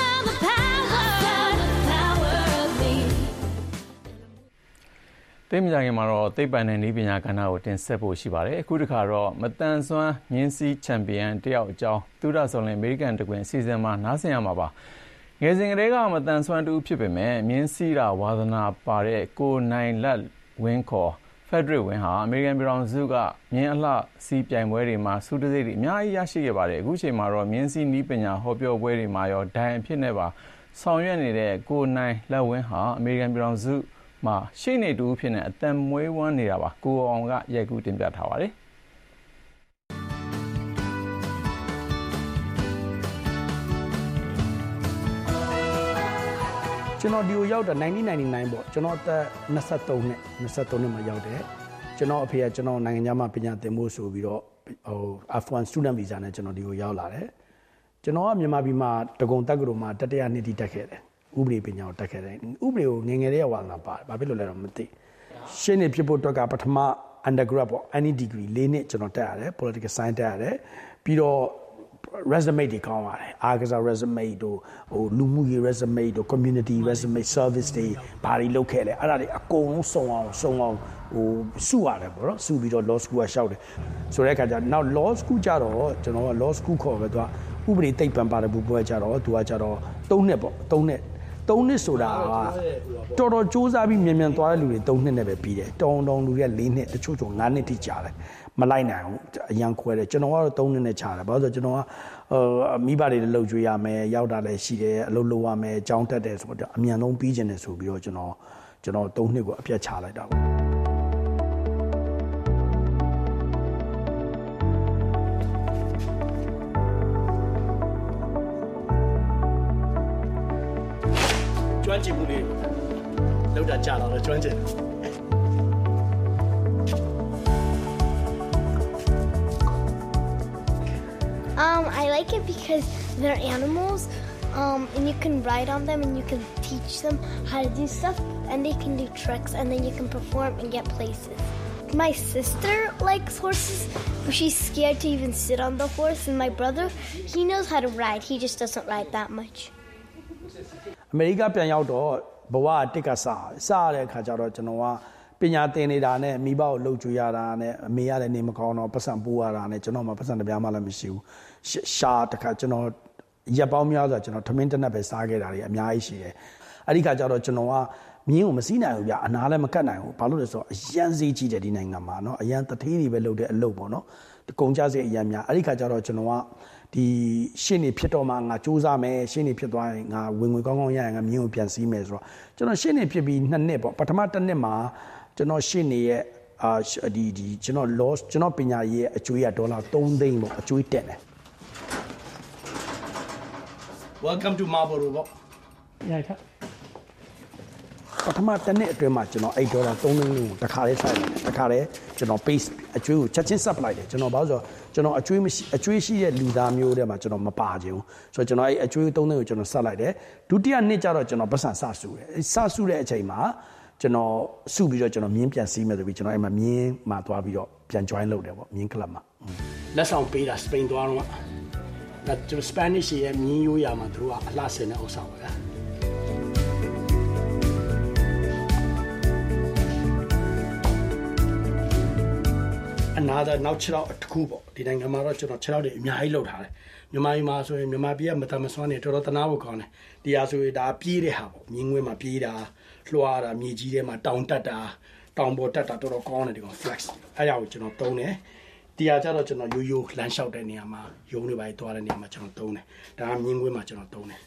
တိတ်မကြခင်မှာတော့သိပ္ပံနဲ့နည်းပညာကဏ္ဍကိုတင်ဆက်ဖို့ရှိပါတယ်အခုတစ်ခါတော့မတန်ဆွမ်းမြင်းစည်းချန်ပီယံတယောက်အကြောင်းသူရဆော်လင်အမေရိကန်တကွင်စီစဉ်မှာနားဆင်ရမှာပါငယ်စဉ်ကတည်းကမတန်ဆွမ်းတူဖြစ်ပေမဲ့မြင်းစည်းတာဝါသနာပါတဲ့ကိုနိုင်လက်ဝင်းခေါ်ဖက်ဒရစ်ဝင်းဟာအမေရိကန်ပြည်ထောင်စုကမြင်းအလှစီးပြိုင်ပွဲတွေမှာစူးတစိမ့်တွေအများကြီးရရှိခဲ့ပါတယ်အခုချိန်မှာတော့မြင်းစည်းနည်းပညာဟောပြောပွဲတွေမှာရောဒိုင်အဖြစ်နဲ့ပါဆောင်ရွက်နေတဲ့ကိုနိုင်လက်ဝင်းဟာအမေရိကန်ပြည်ထောင်စုမှာရှေ့နေတူဖြစ်နေအတန်မွေးဝမ်းနေတာပါကိုအောင်ကရိုက်ကူးတင်ပြထားပါတယ်ကျွန်တော်ဒီကိုရောက်တာnineteen ninety-nineပေါ့ကျွန်တော်အသက်twenty-threeနှစ်twenty-threeနှစ်မှာရောက်တယ်ကျွန်တော်အဖေကကျွန်တော်နိုင်ငံခြားမှာပညာသင်ဖို့ဆိုပြီးတော့ဟို F one student visa နဲ့ကျွန်တော်ဒီကိုရောက်လာတယ်ကျွန်တော်ကမြန်မာပြည်မှာတက္ကသိုလ်တက္ကသိုလ်မှာတတိယနှစ်တိတက်ခဲ့တယ်ဥပဒေပညာကိုတက်ခဲ့တယ်ဥပဒေကိုငယ်ငယ်လေးဝါသနာပါတယ်ဘာဖြစ်လို့လဲတော့မသိရှင်းနေဖြစ်ဖို့အတွက်ကပထမ undergrad ပေါ့ any degree ၄နှစ်ကျွန်တော်တက်ရတယ် political science တက်ရတယ်ပြီးတော့resume တွေကောင်းပါတယ်အားကစား resume တို့ဟိုလူမှုရေး resume တို့ community resume service တွေဘာတွေလုပ်ခဲ့လဲအဲ့ဒါတွေအကုန်လုံးစုံအောင်စုံအောင်ဟိုစုရတယ်ပေါ့နော်စုပြီးတော့ law school ကရှောက်တယ်ဆိုတဲ့အခါကျနောက် law school ကြတော့ကျွန်တော်က law school ခေါ်ပဲသူကဥပဒေသိပ္ပံပါတယ်ဘူးပွဲကြတော့သူကကြတော့၃နှစ်ပေါ့၃နှစ်၃နှစ်ဆိုတာကတော်တော်စူးစမ်းပြီးမြန်မြန်သွားတဲ့လူတွေ၃နှစ်နဲ့ပဲပြီးတယ်တောင်းတောင်းလူတွေက၄နှစ်တချို့ချို၅နှစ်ထိကြာတယ်မလိုက်နိုင်ဘူးအရန်ခွဲတယ်ကျွန်တော်ကတော့၃နှစ်နဲ့ခြားတယ်ဘာလို့ဆိုကျွန်တော်ကဟိုမိဘတွေလည်းလှုပ်ကြွေးရမယ်ရောက်တာလည်းရှိတယ်အလုပ်လုပ်ရမယ်အကြောင်းတက်တယ်ဆိုတော့အမြန်ဆုံးပြီးကျင်တယ်ဆိုပြီးတော့ကျွန်တော်ကျွန်တော်၃နှစ်ကိုအပြတ်ချလိုက်တာပေါ့ကျွမ်းကျင်မှုလေးလောက်တာကြာတော့ကျွမ်းကျင် Um, I like it because they're animals, um, and you can ride on them and you can teach them how to do stuff, and they can do tricks, and then you can perform and get places. My sister likes horses, but she's scared to even sit on the horse, and my brother, he knows how to ride, he just doesn't ride that much. America ပြန်ရောက်တော့ဘဝတက်ကစားစားတဲ့အခါကျတော့ကျွန်တော်ကပညာသင်နေတာနဲ့မိဘကိုလှုပ်ကြွေးရတာနဲ့အမေရလည်းနေမကောင်းတော့ပတ်စံပိုးရတာနဲ့ကျွန်တော်မှပတ်စံတစ်ပြားမှလည်းမရှိဘူးရှာတခါကျွန်တော်ရက်ပေါင်းများစွာကျွန်တော်ထမင်းတက်နက်ပဲစားခဲ့တာတွေအများကြီးရှိတယ်အဲ့ဒီခါကျတော့ကျွန်တော်ကမြင်းကိုမစီးနိုင်ဘူးဗျအနာလည်းမကတ်နိုင်ဘူးဘာလို့လဲဆိုတော့အရန်စေးကြီးတယ်ဒီနိုင်ငံမှာเนาะအရန်တထေးတွေပဲလုပ်တဲ့အလုပ်ပေါ့เนาะကုန်ကြစည်အရန်များအဲ့ဒီခါကျတော့ကျွန်တော်ကဒီရှင်းနေဖြစ်တော့မှငါစူးစမ်းမယ်ရှင်းနေဖြစ်သွားရင်ငါဝင်ငွေကောင်းကောင်းရရင်ငါမြင်းကိုပြန်စီးမယ်ဆိုတော့ကျွန်တော်ရှင်းနေဖြစ်ပြီးနှစ်နှစ်ပေါ့ပထမတစ်နှစ်မှာကျွန်တော်ရှင်းနေရဲ့အာဒီဒီကျွန်တော် loss ကျွန်တော်ပညာရေးအကျွေးရဒေါ်လာ၃သိန်းပေါ့အကျွေးတက်တယ် Welcome to Marlboro ပေါ့ရိုက်ထားပထမတစ်နှစ်အတွင်းမှာကျွန်တော်အဲ့ဒေါ်လာ၃သိန်းကိုတစ်ခါလေးဆိုင်တယ်တစ်ခါလေးကျွန်တော် base အကျွေးကိုချက်ချင်း supply တယ်ကျွန်တော်ဘာလို့ဆိုတော့ကျွန်တော်အကျွေးမရှိအကျွေးရှိတဲ့လူသားမျိုးတွေမှာကျွန်တော်မပါခြင်းဆိုတော့ကျွန်တော်အဲ့အကျွေး၃သိန်းကိုကျွန်တော်ဆက်လိုက်တယ်ဒုတိယနှစ်ကျတော့ကျွန်တော်ပတ်စံစဆူတယ်စဆူတဲ့အချိန်မှာကျွန်တော်စုပြီးတော့ကျွန်တော်မြင်းပြန်စီးမယ်ဆိုပြီးကျွန်တော်အဲ့မှာမြင်းမှာသွားပြီးတော့ပြန် join လုပ်တယ်ပေါ့မြင်း club မှာလက်ဆောင်ပေးတာစပိန်သွားတော့ဒါကျွန်တော် Spanish ရဲ့မြင်းရိုးရာမှာသူတို့ကအလှဆင်တဲ့ဥစ္စာပါဗျာ another နောက်ခြေထောက်တစ်ခုပေါ့ဒီနိုင်ငံမှာတော့ကျွန်တော်ခြေထောက်တွေအများကြီးလောက်ထားတယ်မြန်မာပြည်မှာဆိုရင်မြန်မာပြည်ကမတမဆွမ်းနေတော်တော်တနာဖို့ကောင်းတယ်ဒီဟာဆိုရင်ဒါပြေးတဲ့ဟာပေါ့မြင်းငွေမှာပြေးတာလွှားတာမြေကြီးထဲမှာတောင်တက်တာတောင်ပေါ်တက်တာတော်တော်ကောင်းတယ်ဒီကောင် flex အဲ့ဒါကိုကျွန်တော်သုံးတယ်ဒီဟာကျတော့ကျွန်တော်ရိုးရိုးလမ်းလျှောက်တဲ့နေရာမှာယုံတွေပါသွားတဲ့နေရာမှာကျွန်တော်သုံးတယ်ဒါကမြင်းငွေမှာကျွန်တော်သုံးတယ်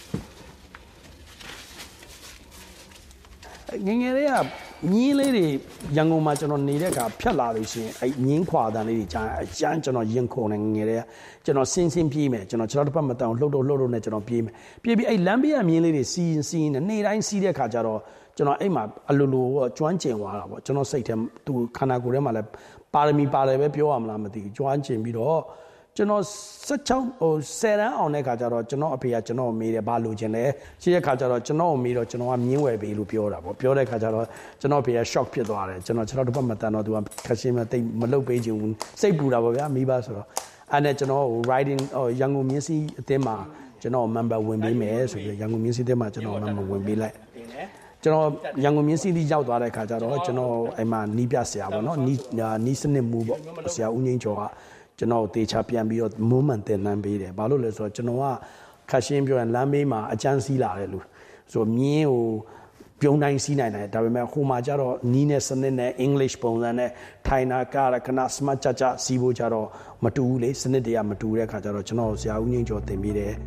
ငငယ်လေးကမြင်းလေးတွေရန်ကုန်မှာကျွန်တော်နေတဲ့အခါဖြတ်လာလို့ရှိရင်အဲ့မြင်းခွာတန်လေးတွေကြားအကျန်းကျွန်တော်ရင်ခုန်နေငငယ်လေးကကျွန်တော်စင်းစင်းပြေးမယ်ကျွန်တော်ခြေထောက်တစ်ပတ်မတောင်လှုပ်တော့လှုပ်တော့နဲ့ကျွန်တော်ပြေးမယ်ပြေးပြီးအဲ့လမ်းဘေးကမြင်းလေးတွေစီးရင်စီးနေနေ့တိုင်းစီးတဲ့အခါကျတော့ကျွန်တော်အဲ့မှာအလိုလိုကျွမ်းကျင်သွားတာပေါ့ကျွန်တော်စိတ်ထဲသူခန္ဓာကိုယ်ထဲမှာလည်းပါရမီပါတယ်ပဲပြောရမလားမသိဘူးကျွမ်းကျင်ပြီးတော့ကျွန်တော်16ဟိုဆယ်တန်းအောင်တဲ့ခါကျတော့ကျွန်တော်အဖေကကျွန်တော်မေးတယ်ဘာလို့ခြင်းလဲရှိတဲ့ခါကျတော့ကျွန်တော်မေးတော့ကျွန်တော်ကမြင်းဝယ်ပေးလို့ပြောတာပေါ့ပြောတဲ့ခါကျတော့ကျွန်တော်အဖေက shock ဖြစ်သွားတယ်ကျွန်တော်ကျွန်တော်တစ်ပတ်မတန်တော့သူကခက်ရှင်းမသိမလုပ်ပေးချင်ဘူးစိတ်ပူတာပေါ့ဗျာမိဘဆိုတော့အဲ့နဲ့ကျွန်တော် riding ဟိုရန်ကုန်မြင်းစီအသင်းမှာကျွန်တော် member ဝင်ပေးမယ်ဆိုပြီးရန်ကုန်မြင်းစီအသင်းမှာကျွန်တော် member ဝင်ပေးလိုက်ကျွန်တော်ရန်ကုန်မြင်းစီတီရောက်သွားတဲ့ခါကျတော့ကျွန်တော်အဲ့မှာနီးပြဆရာပေါ့နော်နီးနီးစနစ်မူပေါ့ဆရာဦးငိမ့်ကျော်ကကျွန်တော်တေချာပြန်ပြီးတော့မုံမှန်တင်လမ်းပေးတယ်ဘာလို့လဲဆိုတော့ကျွန်တော်ကခက်ရှင်းပြောရင်လမ်းမေးမှာအကျန်းစီးလာတယ်လို့ဆိုမြင်းကိုပြုံးတိုင်းစီးနိုင်တယ်ဒါပေမဲ့ဟိုမှာကျတော့နီးနဲ့စနစ်နဲ့ English ပုံစံနဲ့ထိုင်နာကာရခဏ smart ချချစီးဖို့ကျတော့မတူဘူးလေစနစ်တွေကမတူတဲ့ခါကျတော့ကျွန်တော်ဆရာဦးငိမ့်ကျော်တင်ပေးတယ်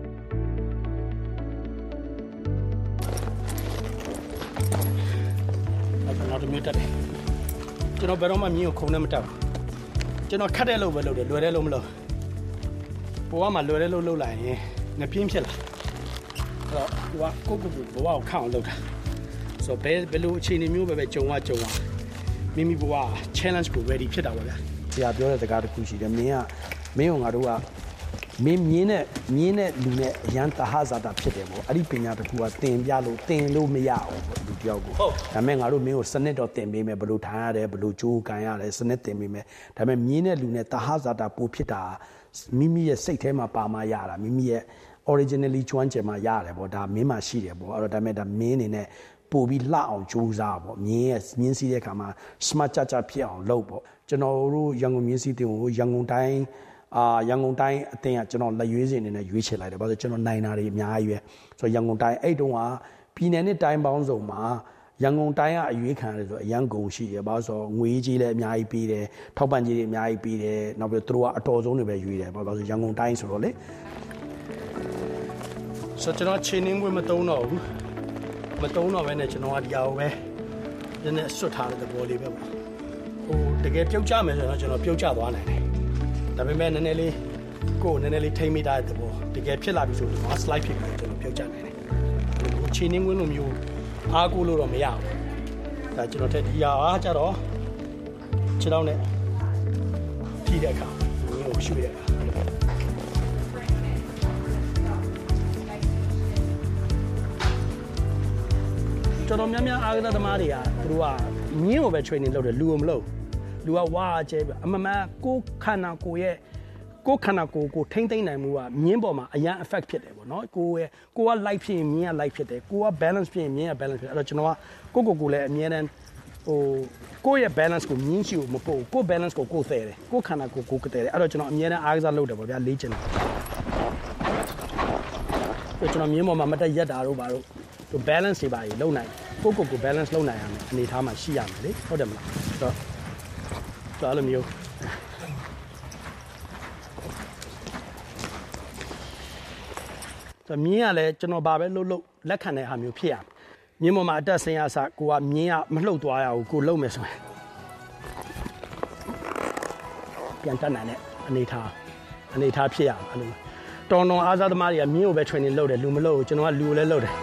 နောက်တစ်မျိုးတက်တယ်ကျွန်တော်ဘယ်တော့မှမြင်းကိုခုံနဲ့မတက်ဘူးကျွန်တော်ခတ်တဲ့လို့ပဲလုပ်တယ်လွယ်တဲ့လို့မလုပ်ဘဝမှာလွယ်တဲ့လို့လုပ်လိုက်ရင်ငပြင်းဖြစ်လာအဲ့တော့ကိုကကိုကိုဘဝကိုခန့်အောင်လုပ်တာဆိုတော့ဘယ်ဘယ်လိုအခြေအနေမျိုးပဲပဲကြုံရကြုံရမိမိဘဝ challenge ကို ready ဖြစ်တာပါဗျာဆရာပြောတဲ့စကားတစ်ခုရှိတယ်မင်းကမင်းကငါတို့ကမင်းမြင်းနဲ့မြင်းနဲ့လူနဲ့အရန်တဟဇာတာဖြစ်တယ်ပေါ့အဲ့ဒီပညာတစ်ခုကတင်ပြလို့တင်လို့မရအောင်လူတယောက်ကိုဒါပေမဲ့ငါတို့မင်းကိုစနစ်တော့တင်ပေးမယ်ဘယ်လိုထိုင်ရတယ်ဘယ်လိုကြိုးကန်ရတယ်စနစ်တင်ပေးမယ်ဒါပေမဲ့မြင်းနဲ့လူနဲ့တဟဇာတာပို့ဖြစ်တာမိမိရဲ့စိတ်ထဲမှာပါမှရတာမိမိရဲ့ originally ကျွမ်းကျင်မှရတယ်ပေါ့ဒါမင်းမှရှိတယ်ပေါ့အဲ့တော့ဒါပေမဲ့ဒါမင်းအနေနဲ့ပို့ပြီးလှအောင်ကြိုးစားပေါ့မြင်းရဲ့မြင်းစီးတဲ့ခါမှာ smart ချချဖြစ်အောင်လုပ်ပေါ့ကျွန်တော်တို့ရန်ကုန်မြင်းစီးတင်ကိုရန်ကုန်တိုင်းအာရန်ကုန်တိုင်းအတင်းကကျွန်တော်လက်ရွေးစင်နေနဲ့ရွေးချယ်လိုက်တယ်ဘာလို့ကျွန်တော်နိုင်တာတွေအများကြီးပဲဆိုတော့ရန်ကုန်တိုင်းအဲ့တုန်းကပြည်နယ်နဲ့တိုင်းပေါင်းစုံမှာရန်ကုန်တိုင်းကအရွေးခံရတယ်ဆိုအရန်ကုန်ရှိတယ်ဘာလို့ဆိုတော့ငွေကြီးလည်းအများကြီးပေးတယ်ထောက်ပံ့ကြီးတွေအများကြီးပေးတယ်နောက်ပြီးသူတို့ကအတော်ဆုံးတွေပဲရွေးတယ်ဘာလို့ဆိုရန်ကုန်တိုင်းဆိုတော့လေဆိုတော့ကျွန်တော်ချင်းင်းပွဲမတုံးတော့ဘူးမတုံးတော့ပဲနဲ့ကျွန်တော်ကဒီအောင်ပဲနည်းနည်းဆွတ်ထားတဲ့သဘောလေးပဲပေါ့ဟိုတကယ်ပြုတ်ကြမယ်ဆိုတော့ကျွန်တော်ပြုတ်ကြသွားနိုင်တယ်ဒါပေမဲ့နည်းနည်းလေးကိုယ်နည်းနည်းလေးထိမ့်မိတာတဲ့ဘောတကယ်ဖြစ်လာပြီဆိုတော့ slide ဖြစ်ပြီးကျွန်တော်ပြုတ်ကြနိုင်တယ်ဟိုချင်းင်းကွင်းလိုမျိုးအားကိုးလို့တော့မရဘူးဒါကျွန်တော်တက်ဒီအားကြတော့ခြေထောက်နဲ့ဖြီးတဲ့အခါဒီလိုရွှေ့တဲ့အခါကျွန်တော်များများအားကစားသမားတွေကသူတို့ကမြင်းကိုပဲ training လုပ်တယ်လူကိုမလုပ်လူကဝါကျဲအမမကိုခန္ဓာကိုယ်ရဲ့ကိုခန္ဓာကိုယ်ကိုထိမ့်သိမ့်နိုင်မှုကမြင်းပေါ်မှာအရန် effect ဖြစ်တယ်ပေါ့နော်ကိုရဲ့ကိုက light ဖြစ်ရင်မြင်းက light ဖြစ်တယ်ကိုက balance ဖြစ်ရင်မြင်းက balance ဖြစ်တယ်အဲ့တော့ကျွန်တော်ကကိုကိုကိုလည်းအမြဲတမ်းဟိုကိုရဲ့ balance ကိုမြင်းရှိကိုမပို့ကို balance ကိုကိုသဲတယ်ကိုခန္ဓာကိုယ်ကိုကသဲတယ်အဲ့တော့ကျွန်တော်အမြဲတမ်းအားကစားလုပ်တယ်ပေါ့ဗျာလေ့ကျင့်တယ်ကျွန်တော်မြင်းပေါ်မှာမတက်ရက်တာတို့ပါတို့သူ balance တွေပါကြီးလုံနိုင်ကိုကိုကို balance လုံနိုင်ရမယ်အနေထားမှာရှိရမယ်လေဟုတ်တယ်မလားဆိုတော့ဆိုအဲ့လိုမျိုးဆိုမြင်းကလည်းကျွန်တော်ဘာပဲလှုပ်လှုပ်လက်ခံတဲ့ဟာမျိုးဖြစ်ရမယ်မြင်းပေါ်မှာအတက်ဆင်းရစကိုကမြင်းကမလှုပ်သွားရဘူးကိုလှုပ်မယ်ဆိုရင်ပြန်တက်နိုင်တဲ့အနေထားအနေထားဖြစ်ရမယ်အဲ့လိုတော်တော်အားစားသမားတွေကမြင်းကိုပဲ training လုပ်တယ်လူမလုပ်ဘူးကျွန်တော်ကလူကိုလည်းလုပ်တယ်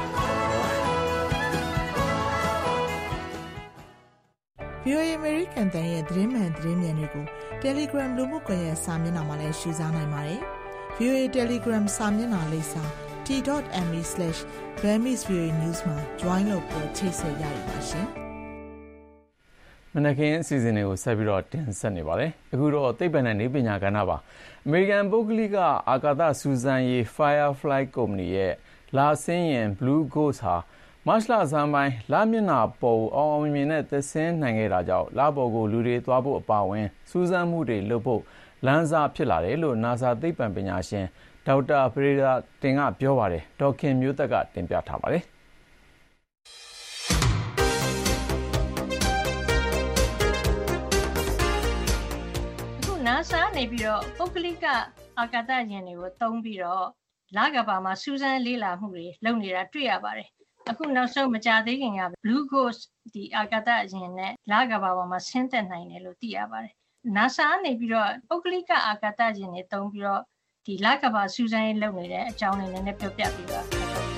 ဗီအိုအေ American တန်ရဲ့သတင်းမှန်သတင်းမြန်တွေကို Telegram လူမှုကွန်ရက်စာမျက်နှာမှာလည်းရှုစားနိုင်ပါတယ်။ ဗီအိုအေ Telegram စာမျက်နှာလိပ်စာ t dot m e slash burmese voa news မှာ join လုပ်ပြီးချိတ်ဆက်ရရပါရှင်။မနက်ခင်းအစီအစဉ်တွေကိုဆက်ပြီးတော့တင်ဆက်နေပါတယ်။အခုတော့သိပ္ပံနဲ့နည်းပညာကဏ္ဍပါ။ American ပုဂ္ဂလိကအာကာသစူးစမ်းရေး Firefly ကုမ္ပဏီရဲ့လာဆင်းယာဉ် Blue Ghost ဟာမမတ်လဆန်းပိုင်းလမျက်နှာပေါ်အောင်အောင်မြင်မြင်နဲ့သက်ဆင်းနိုင်ခဲ့တာကြောင့်လပေါ်ကိုလူတွေသွားဖို့အပါအဝင်စူးစမ်းမှုတွေလုပ်ဖို့လမ်းစာဖြစ်လာတယ်လို့ NASA သိပ္ပံပညာရှင်ဒေါက်တာပရိဒါတင်ကပြောပါတယ်ဒေါခင်မျိုးသက်ကတင်ပြထားပါတယ်အခု NASA နေပြီးတော့ပုဂ္ဂလိကအာကာသယာဉ်တွေကိုသုံးပြီးတော့လကမ္ဘာမှာစူးစမ်းလေ့လာမှုတွေလုပ်နေတာတွေ့ရပါတယ်အခုနောက်ဆုံးမကြသေးခင်က Blue Ghost ဒီအာကာသယာဉ်နဲ့လကမ္ဘာပေါ်မှာဆင်းသက်နိုင်တယ်လို့သိရပါတယ် NASA နေပြီးတော့ပုဂ္ဂလိကအာကာသယာဉ်တွေသုံးပြီးတော့ဒီလကမ္ဘာစူးစမ်းရေးလုပ်နေတဲ့အကြောင်းလေးနည်းနည်းပြောပြပေးပါ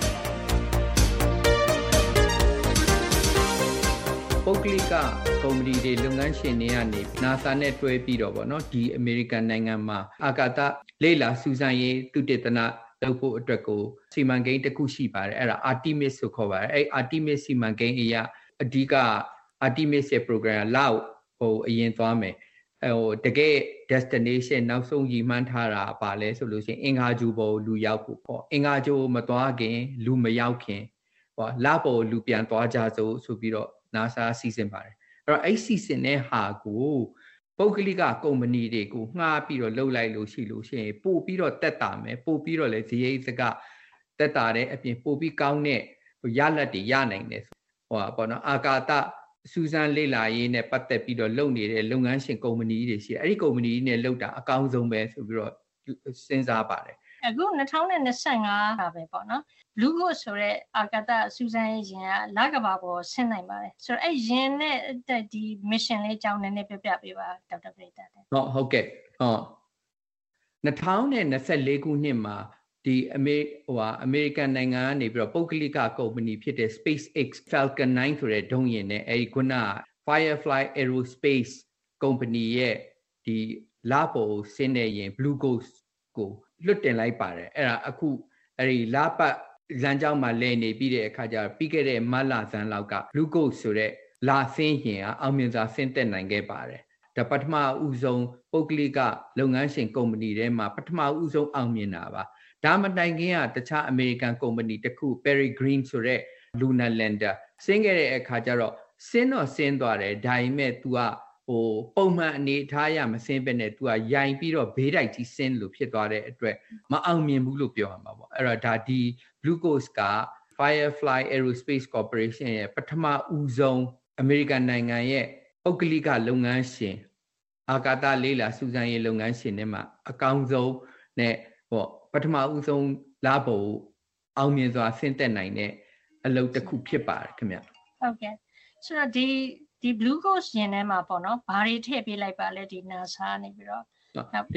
ပုဂ္ဂလိကကုမ္ပဏီတွေလုပ်ငန်းရှင်တွေကနေ NASA နဲ့တွဲပြီးတော့ဗောနော်ဒီအမေရိကန်နိုင်ငံမှာအာကာသလေ့လာစူးစမ်းရေးသုတေသနလုပ်ဖို့အတွက်ကိုစီမံကိန်းတစ်ခုရှိပါတယ်အဲ့ဒါ Artemis ဆိုခေါ်ပါတယ်အဲ့ Artemis စီမံကိန်းအရာအဓိက Artemis ရဲ့ program လောက်ဟိုအရင်သွားမယ်ဟိုတကယ် destination နောက်ဆုံးရည်မှန်းထားတာပါလဲဆိုလို့ရှိရင်အင်္ဂါဂြိုလ်ပေါ်လူရောက်ဖို့ပေါ့အင်္ဂါဂြိုလ်မသွားခင်လူမရောက်ခင်ဟောလပေါ်လူပြန်သွားကြစို့ဆိုပြီးတော့ NASA စီစဉ်ပါတယ်အဲ့တော့အဲ့စီစဉ်တဲ့ဟာကိုပုဂ္ဂလိကကုမ္ပဏီတွေကိုငှားပြီးတော့လှုပ်လိုက်လို့ရှိလို့ရှိရင်ပို့ပြီးတော့တက်တာမယ်ပို့ပြီးတော့လည်းဇရိတ်စကတက်တာတဲ့အပြင်ပို့ပြီးကောင်းတဲ့ရလဒ်တွေရနိုင်တယ်ဟောပေါ့နော်အာကာသစူးစမ်းလေ့လာရေးနဲ့ပတ်သက်ပြီးတော့လုပ်နေတဲ့လုပ်ငန်းရှင်ကုမ္ပဏီတွေရှိတယ်အဲ့ဒီကုမ္ပဏီတွေနဲ့လုပ်တာအကောင်းဆုံးပဲဆိုပြီးတော့စဉ်းစားပါတယ်အခု၂၀၂၅ပါပဲပေါ့နော် Blue Ghost ဆိုတဲ့အာကာသစူးစမ်းရေးယာဉ်ကလကမ္ဘာပေါ်ဆင်းနိုင်ပါတယ်ဆိုတော့အဲ့ယာဉ်နဲ့ဒီ mission လေးအကြောင်းနည်းနည်းပြောပြပေးပါဒေါက်တာပရိသတ်ဟုတ်ဟုတ်ကဲ့ဟော၂၀၂၄ခုနှစ်မှာဒီအမေဟိုဟာအမေရိကန်နိုင်ငံကနေပြီးတော့ပုဂ္ဂလိကကုမ္ပဏီဖြစ်တဲ့ SpaceX Falcon နိုင်းဆိုတဲ့ဒုံးယာဉ်နဲ့အဲဒီခုန Firefly Aerospace ကုမ္ပဏီရဲ့ဒီလပေါ်ဆင်းတဲ့ယာဉ် Blue Ghost ကိုလွတ်တင်လိုက်ပါတယ်အဲ့ဒါအခုအဲ့ဒီလပတ်လမ်းကြောင်းမှာလဲနေပြီးတဲ့အခါကျတော့ပြီးခဲ့တဲ့မလဆန်းလောက်က Blue Ghost ဆိုတဲ့လာဆင်းယာဉ်ကအောင်မြင်စွာဆင်းသက်နိုင်ခဲ့ပါတယ်ဒါပထမဦးဆုံးပုဂ္ဂလိကလုပ်ငန်းရှင်ကုမ္ပဏီထဲမှာပထမဦးဆုံးအောင်မြင်တာပါဒါမတိုင်ခင်ကတခြားအမေရိကန်ကုမ္ပဏီတစ်ခု Peregrine ဆိုတဲ့ Lunar Lander ဆင်းခဲ့တဲ့အခါကျတော့ဆင်းတော့ဆင်းသွားတယ်ဒါပေမဲ့ तू ကဟိုပုံမှန်အနေထားရမဆင်းပဲနဲ့ तू ကရိုင်ပြီးတော့ဘေးတိုက်ကြီးဆင်းလို့ဖြစ်သွားတဲ့အတွက်မအောင်မြင်ဘူးလို့ပြောရမှာပေါ့အဲ့တော့ဒါဒီ Blue Ghost က Firefly Aerospace Corporation ရဲ့ပထမဦးဆုံးအမေရိကန်နိုင်ငံရဲ့ပုဂ္ဂလိကလုပ်ငန်းရှင်အာကာသလေ့လာစူးစမ်းရေးလုပ်ငန်းရှင်တွေမှာအကောင်းဆုံးနဲ့ဟောပထမဦးဆုံးလပေါ်အောင်မြင်စွာဆင်းသက်နိုင်တဲ့အလုပ်တစ်ခုဖြစ်ပါတယ်ခင်ဗျဟုတ်ကဲ့ဆိုတော့ဒီဒီ Blue Ghost ယာဉ်ထဲမှာပေါ့နော်ဘာတွေထည့်ပေးလိုက်ပါလဲဒီ NASA နေပြီးတော့ဒီ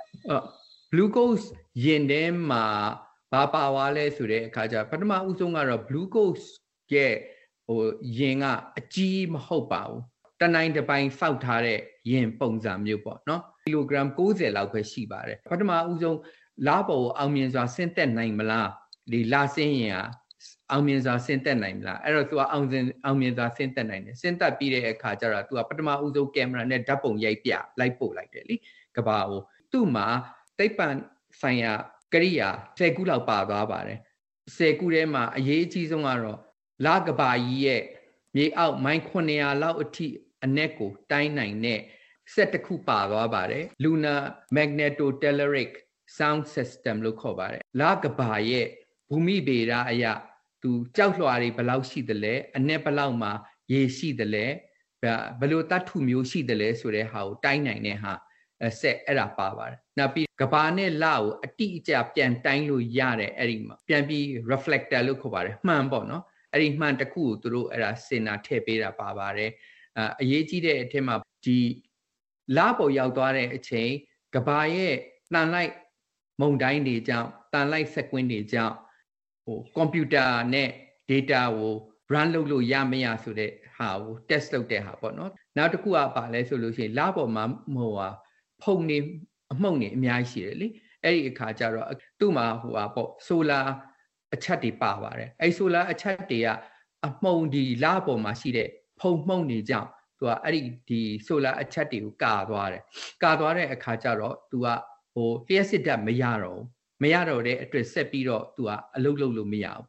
Blue Ghost ယာဉ်ထဲမှာဘာပါသွားလဲဆိုတဲ့အခါကျပထမဦးဆုံးကတော့ Blue Ghost ရဲ့ဟိုယာဉ်ကအကြီးမဟုတ်ပါဘူးတနိုင်တစ်ပိုင်းစောက်ထားတဲ့ယာဉ်ပုံစံမျိုးပေါ့နော်ကီလိုဂရမ်၉၀လောက်ပဲရှိပါတယ်ပထမဦးဆုံးလပေါ်ကိုအောင်မြင်စွာဆင်းသက်နိုင်မလားဒီလာဆင်းရင်အောင်မြင်စွာဆင်းသက်နိုင်မလားအဲ့တော့ तू အောင်စင်အောင်မြင်စွာဆင်းသက်နိုင်တယ်ဆင်းသက်ပြီးတဲ့အခါကျတော့ तू ပထမဦးဆုံးကင်မရာနဲ့ဓာတ်ပုံရိုက်ပြလိုက်ပို့လိုက်တယ်လीကဘာကိုသူ့မှာသိပ္ပံဆိုင်ရာကရိယာ၁၀ခုလောက်ပါသွားပါတယ်၁၀ခုထဲမှာအရေးအကြီးဆုံးကတော့လကဘာကြီးရဲ့မြေအောက်မိုင်ခုနှစ်ရာလောက်အထိအနက်ကိုတိုင်းနိုင်တဲ့စက်တစ်ခုပါသွားပါတယ် Lunar Magnetotelluric Sound System လို့ခေါ်ပါတယ်လကဘာရဲ့ဘူမိဗေဒအရာသူကြောက်လွှာတွေဘယ်လောက်ရှိသလဲအနက်ဘယ်လောက်မှာရေရှိသလဲဘယ်လိုတတ်ထုမျိုးရှိသလဲဆိုတဲ့ဟာကိုတိုင်းနိုင်တဲ့ဟာဆက်အဲ့ဒါပါပါတယ်နောက်ပြီးကဘာနဲ့လကိုအတိအကျပြန်တိုင်းလို့ရတယ်အဲ့ဒီမှာပြန်ပြီး reflector လို့ခေါ်ပါတယ်မှန်ပေါ့နော်အဲ့ဒီမှန်တစ်ခုကိုသူတို့အဲ့ဒါစင်နာထည့်ပေးတာပါပါတယ်အအရေးကြီးတဲ့အထက်မှာဒီလပေါ်ရောက်သွားတဲ့အချိန်ကဘာရဲ့တန်လိုက်မုန်တိုင်းတွေကြောင့်တန်လိုက်စက်ကွင်းတွေကြောင့်ဟိုကွန်ပျူတာနဲ့ data ကို run လုပ်လို့ရမရဆိုတဲ့ဟာကို test လုပ်တဲ့ဟာပေါ့နော်နောက်တစ်ခုကပါလဲဆိုလို့ရှိရင်လပေါ်မှာဟိုဟာဖုန်နေအမှုန့်နေအများကြီးရှိတယ်လေအဲ့ဒီအခါကျတော့သူ့မှာဟိုဟာပေါ့ solar အချက်တွေပါပါတယ်အဲ့ solar အချက်တွေကအမှုန့်ဒီလပေါ်မှာရှိတဲ့ဖုန်မှုန့်နေကြောင့်သူကအဲ့ဒီဒီ solar အချက်တွေကိုကာသွားတယ်ကာသွားတဲ့အခါကျတော့သူကဟိုလျှက်စစ်ဓာတ်မရတော့ဘူးမရတော့တဲ့အတွက်ဆက်ပြီးတော့သူကအလုပ်လုပ်လို့မရဘူးပေါ့နော်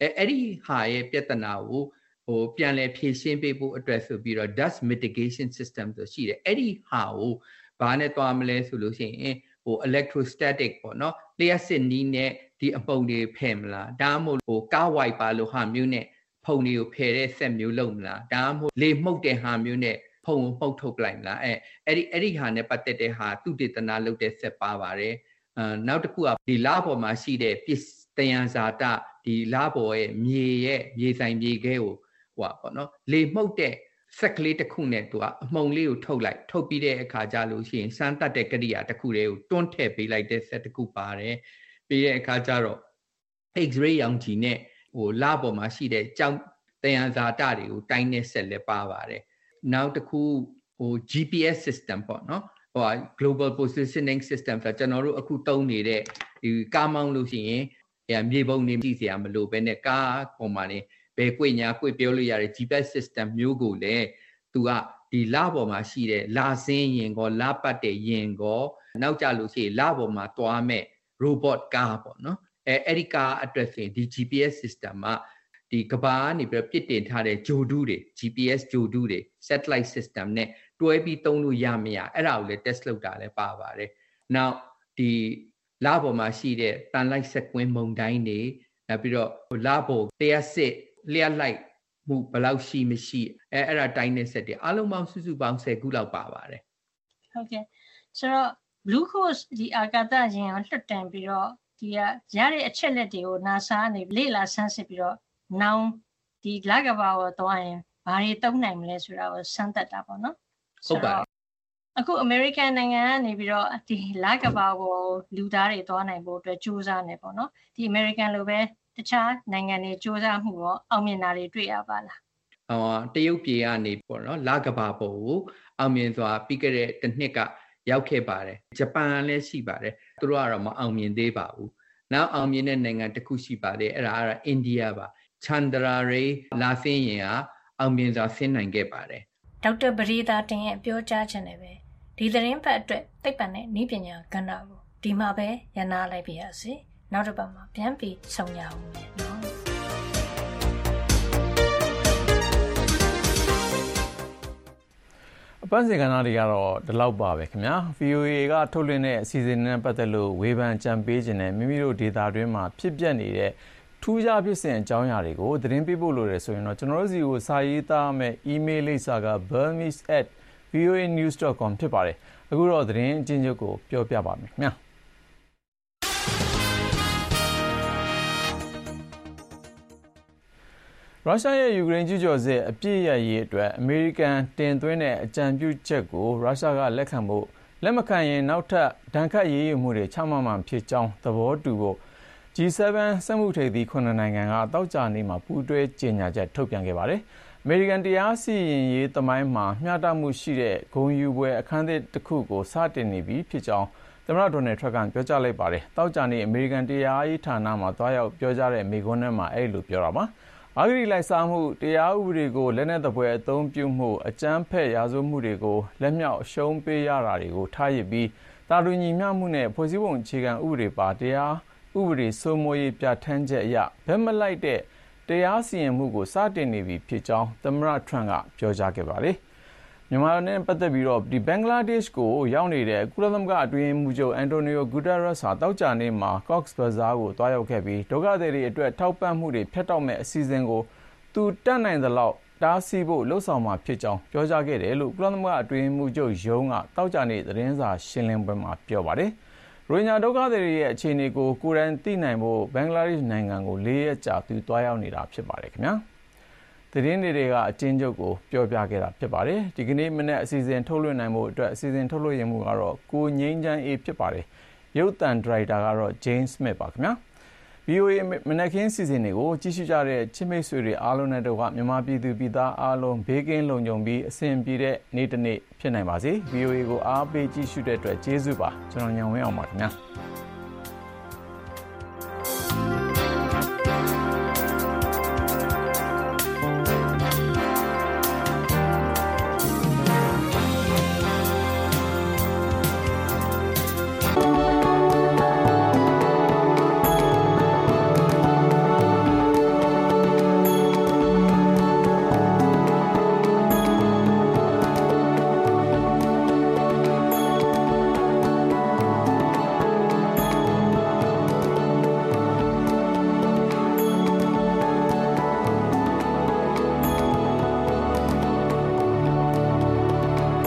အဲအဲ့ဒီဟာရဲ့ပြဿနာကိုဟိုပြန်လဲဖြေရှင်းပေးဖို့အတွက်ဆိုပြီးတော့ dust mitigation system ဆိုရှိတယ်အဲ့ဒီဟာကိုဘာနဲ့တွားမလဲဆိုလို့ရှိရင်ဟို electrostatic ပေါ့နော်လျှက်စစ်နီးနဲ့ဒီအပုံတွေဖယ်မလားဒါမှမဟုတ်ဟိုကားဝိုက်ပါလို့ဟာမျိုးနဲ့ဖုံတွေကိုဖယ်တဲ့ဆက်မျိုးလုပ်မလားဒါမှမဟုတ်လေမှုတ်တဲ့ဟာမျိုးနဲ့ဖုံကိုမှုတ်ထုတ်လိုက်မလားအဲအဲ့ဒီအဲ့ဒီဟာနဲ့ပတ်သက်တဲ့ဟာသူတေသနာလုပ်တဲ့ဆက်ပါပါတယ်အဲနောက်တစ်ခုကဒီလပေါ်မှာရှိတဲ့ပစ္စတယံဇာတဒီလပေါ်ရဲ့မြေရဲ့မြေဆိုင်မြေခဲကိုဟိုပေါ့နော်လေမှုတ်တဲ့ဆက်ကလေးတစ်ခုနဲ့သူကအမှုံလေးကိုထုတ်လိုက်ထုတ်ပြီးတဲ့အခါကျလို့ရှိရင်စမ်းတတ်တဲ့ကရိယာတစ်ခုတည်းကိုတွန်းထည့်ပေးလိုက်တဲ့ဆက်တစ်ခုပါတယ်ပြီးတဲ့အခါကျတော့ X-ray ရောင်ခြည်နဲ့ဟိုလပေါ်မှာရှိတဲ့ကြောင်တယံဇာတတွေကိုတိုင်းတဲ့ဆက်လည်းပါပါတယ်နောက်တစ်ခုဟို G P S system ပေါ့နော်ဟို global positioning system ဆိုကျွန်တော်တို့အခုသုံးနေတဲ့ဒီကားမောင်းလို့ရှိရင်အဲမြေပုံနေကြည့်စရာမလိုဘဲနဲ့ကားပေါ်မှာနေဘယ်ကွေညာကွေပြောလို့ရတဲ့ G P S system မျိုးကိုလည်းသူကဒီလပေါ်မှာရှိတဲ့လာစင်းရင်ကောလပတ်တဲ့ရင်ကောနောက်ကြလို့ရှိရင်လပေါ်မှာတွားမဲ့ robot ကားပေါ့နော်အဲအဲ့ဒီကားအတွက်ဆိုရင်ဒီ G P S system ကဒီကဘာကနေပြီးပြစ်တင်ထားတဲ့ဂျိုဒူးတွေ G P S ဂျိုဒူးတွေ satellite system နဲ့တွဲပြီးသုံးလို့ရမရအဲ့ဒါကိုလည်း test လုပ်တာလည်းပါပါတယ်။နောက်ဒီလပေါ်မှာရှိတဲ့တန်လိုက်ဆက်ကွင်းမုန်တိုင်းတွေနောက်ပြီးတော့လပေါ်တရားစစ်လျှက်လိုက်မှုဘယ်လောက်ရှိမရှိအဲအဲ့ဒါတိုင်းတဲ့ဆက်တွေအလုံးပေါင်းစုစုပေါင်းဆယ်ခုလောက်ပါပါတယ်။ဟုတ်ကဲ့ဆိုတော့ glucose ဒီအာကာသယာဉ်ကိုလွှတ်တင်ပြီးတော့ဒီကရတဲ့အချက်လက်တွေကို NASA ကနေလေ့လာဆန်းစစ်ပြီးတော့နောင်ဒီလကဘာကိုသွားရင်ဘာတွေသုံးနိုင်မလဲဆိုတာကိုစမ်းသပ်တာပေါ့နော်ဟုတ်ပါတယ်အခု American နိုင်ငံကနေပြီးတော့ဒီလကဘာကိုလူသားတွေသွားနိုင်ဖို့အတွက်စူးစမ်းနေပေါ့နော်ဒီ American လိုပဲတခြားနိုင်ငံတွေစူးစမ်းမှုရောအောင်မြင်တာတွေတွေ့ရပါလားဟောတရုတ်ပြည်ကနေပေါ့နော်လကဘာပေါ်ကိုအောင်မြင်စွာပြီးခဲ့တဲ့တစ်နှစ်ကရောက်ခဲ့ပါတယ်ဂျပန်လည်းရှိပါတယ်သူတို့ကတော့မအောင်မြင်သေးပါဘူးနောက်အောင်မြင်တဲ့နိုင်ငံတစ်ခုရှိပါတယ်အဲ့ဒါကတော့အိန္ဒိယပါချန်ဒရာရေလာဆင်းရင်ကအောင်မြင်စွာဆင်းနိုင်ခဲ့ပါတယ်ဒေါက်တာပရိသာတင်ရဲ့ပြောကြားချက်နဲ့ပဲဒီသတင်းဖတ်အတွက်သိပ္ပံနဲ့နည်းပညာကဏ္ဍကိုဒီမှာပဲရနာလိုက်ပါရစေနောက်တစ်ပတ်မှာပြန်ပြီးဆုံရအောင်မယ်နော်အပန်းစင်ကဏ္ဍတွေကတော့ဒီလောက်ပါပဲခင်ဗျာ ဗီအိုအေ ကထုတ်လွှင့်တဲ့အစီအစဉ်နဲ့ပတ်သက်လို့ဝေဖန်ကြံပေးခြင်းနဲ့မိမိတို့ဒေတာတွင်းမှာဖြစ်ပျက်နေတဲ့ထူးခြားဖြစ်စဉ်အကြောင်းအရာတွေကိုသတင်းပေးဖို့လိုတယ်ဆိုရင်တော့ကျွန်တော်တို့စီကိုစာရေးသားမယ် email လိပ်စာက burmese at voa news dot com ဖြစ်ပါတယ်အခုတော့သတင်းအချင်းချုပ်ကိုပြောပြပါမယ်ခင်ဗျာရုရှားရဲ့ယူကရိန်းကျူးကျော်စစ်အပြည့်ရရေးအတွက်အမေရိကန်တင်သွင်းတဲ့အကြံပြုချက်ကိုရုရှားကလက်ခံဖို့လက်မခံရင်နောက်ထပ်ဒဏ်ခတ်ရေးယူမှုတွေချမှတ်မှာဖြစ်ကြောင်းသဘောတူဖို့ G 7 စက်မှုထိပ်သီးခုနှစ်နိုင်ငံကတောက်ကြနေမှာပူးတွဲကြေညာချက်ထုတ်ပြန်ခဲ့ပါတယ်။အမေရိကန်တရားစီရင်ရေးသမိုင်းမှာမျှတမှုရှိတဲ့ဂုဏ်ယူပွဲအခမ်းအသစ်တစ်ခုကိုစတင်နေပြီဖြစ်ကြောင်းသမ္မတဒေါ်နယ်ထရန့်ကပြောကြားလိုက်ပါတယ်။တောက်ကြနေအမေရိကန်တရားရေးဌာနမှာတွားရောက်ပြောကြားတဲ့မိန့်ခွန်းထဲမှာအဲ့လိုပြောတာပါ။အာဂရိလိုက်စားမှုတရားဥပဒေကိုလက်နက်သဖွယ်အသုံးပြုမှုအကြမ်းဖက်ရာဇဝတ်မှုတွေကိုလက်မြောက်အရှုံးပေးရတာတွေကိုထားရပြီးတာလူညီမျှမှုနဲ့ဖွဲ့စည်းပုံအခြေခံဥပဒေပါတရားဥပဒေစိုးမိုးရေးပြဋ္ဌာန်းချက်အရဘက်မလိုက်တဲ့တရားစီရင်မှုကိုစတင်နေပြီဖြစ်ကြောင်းသမ္မတထရန့်ကပြောကြားခဲ့ပါတယ်။မြန်မာနဲ့ပတ်သက်ပြီးတော့ဒီဘင်္ဂလားဒေ့ရှ်ကိုရောက်နေတဲ့ကုလသမဂ္ဂအတွင်းမှုချုပ်အန်တိုနီယိုဂူတာရက်စ်ဟာတောက်ကြနေမှာ Cox's Bazar ကိုတွားရောက်ခဲ့ပြီးဒုက္ခသည်တွေအတွက်ထောက်ပံ့မှုတွေဖျက်တောက်မဲ့အစီအစဉ်ကိုသူတတ်နိုင်သလောက်တားဆီးဖို့လှုံ့ဆော်မှာဖြစ်ကြောင်းပြောကြားခဲ့တယ်လို့ကုလသမဂ္ဂအတွင်းမှုချုပ်ရုံးကတောက်ကြနေသတင်းစာရှင်းလင်းပွဲမှာပြောပါတယ်။ရိုဟင်ဂျာဒုက္ခသည်တွေရဲ့အခြေအနေကိုကိုယ်တိုင်သိနိုင်ဖို့ဘင်္ဂလားဒေ့ရှ်နိုင်ငံကိုလေးရက်ကြာသူတွားရောက်နေတာဖြစ်ပါတယ်ခင်ဗျာ။သတင်းတွေတွေကအချင်းချုပ်ကိုပြောပြခဲ့တာဖြစ်ပါတယ်။ဒီကနေ့မနေ့အစီအစဉ်ထုတ်လွှင့်နိုင်ဖို့အတွက်အစီအစဉ်ထုတ်လွှင့်ရမှုကတော့ကိုငိမ့်ချမ်းအေးဖြစ်ပါတယ်။ရုပ်သံဒရိုက်တာကတော့ James Smith ပါခင်ဗျာ။ဗီအိုအေ မနက်ခင်းစီစဉ်တွေကိုကြည့်ရှုကြတဲ့ချစ်မိတ်ဆွေတွေအားလုံးနဲ့တော့မြန်မာပြည်သူပြည်သားအားလုံးဘေးကင်းလုံခြုံပြီးအဆင်ပြေတဲ့နေ့တစ်နေ့ဖြစ်နိုင်ပါစေ။ ဗီအိုအေ ကိုအားပေးကြည့်ရှုတဲ့အတွက်ကျေးဇူးပါ။ကျွန်တော်ညောင်ဝင်းအောင်ပါခင်ဗျာ။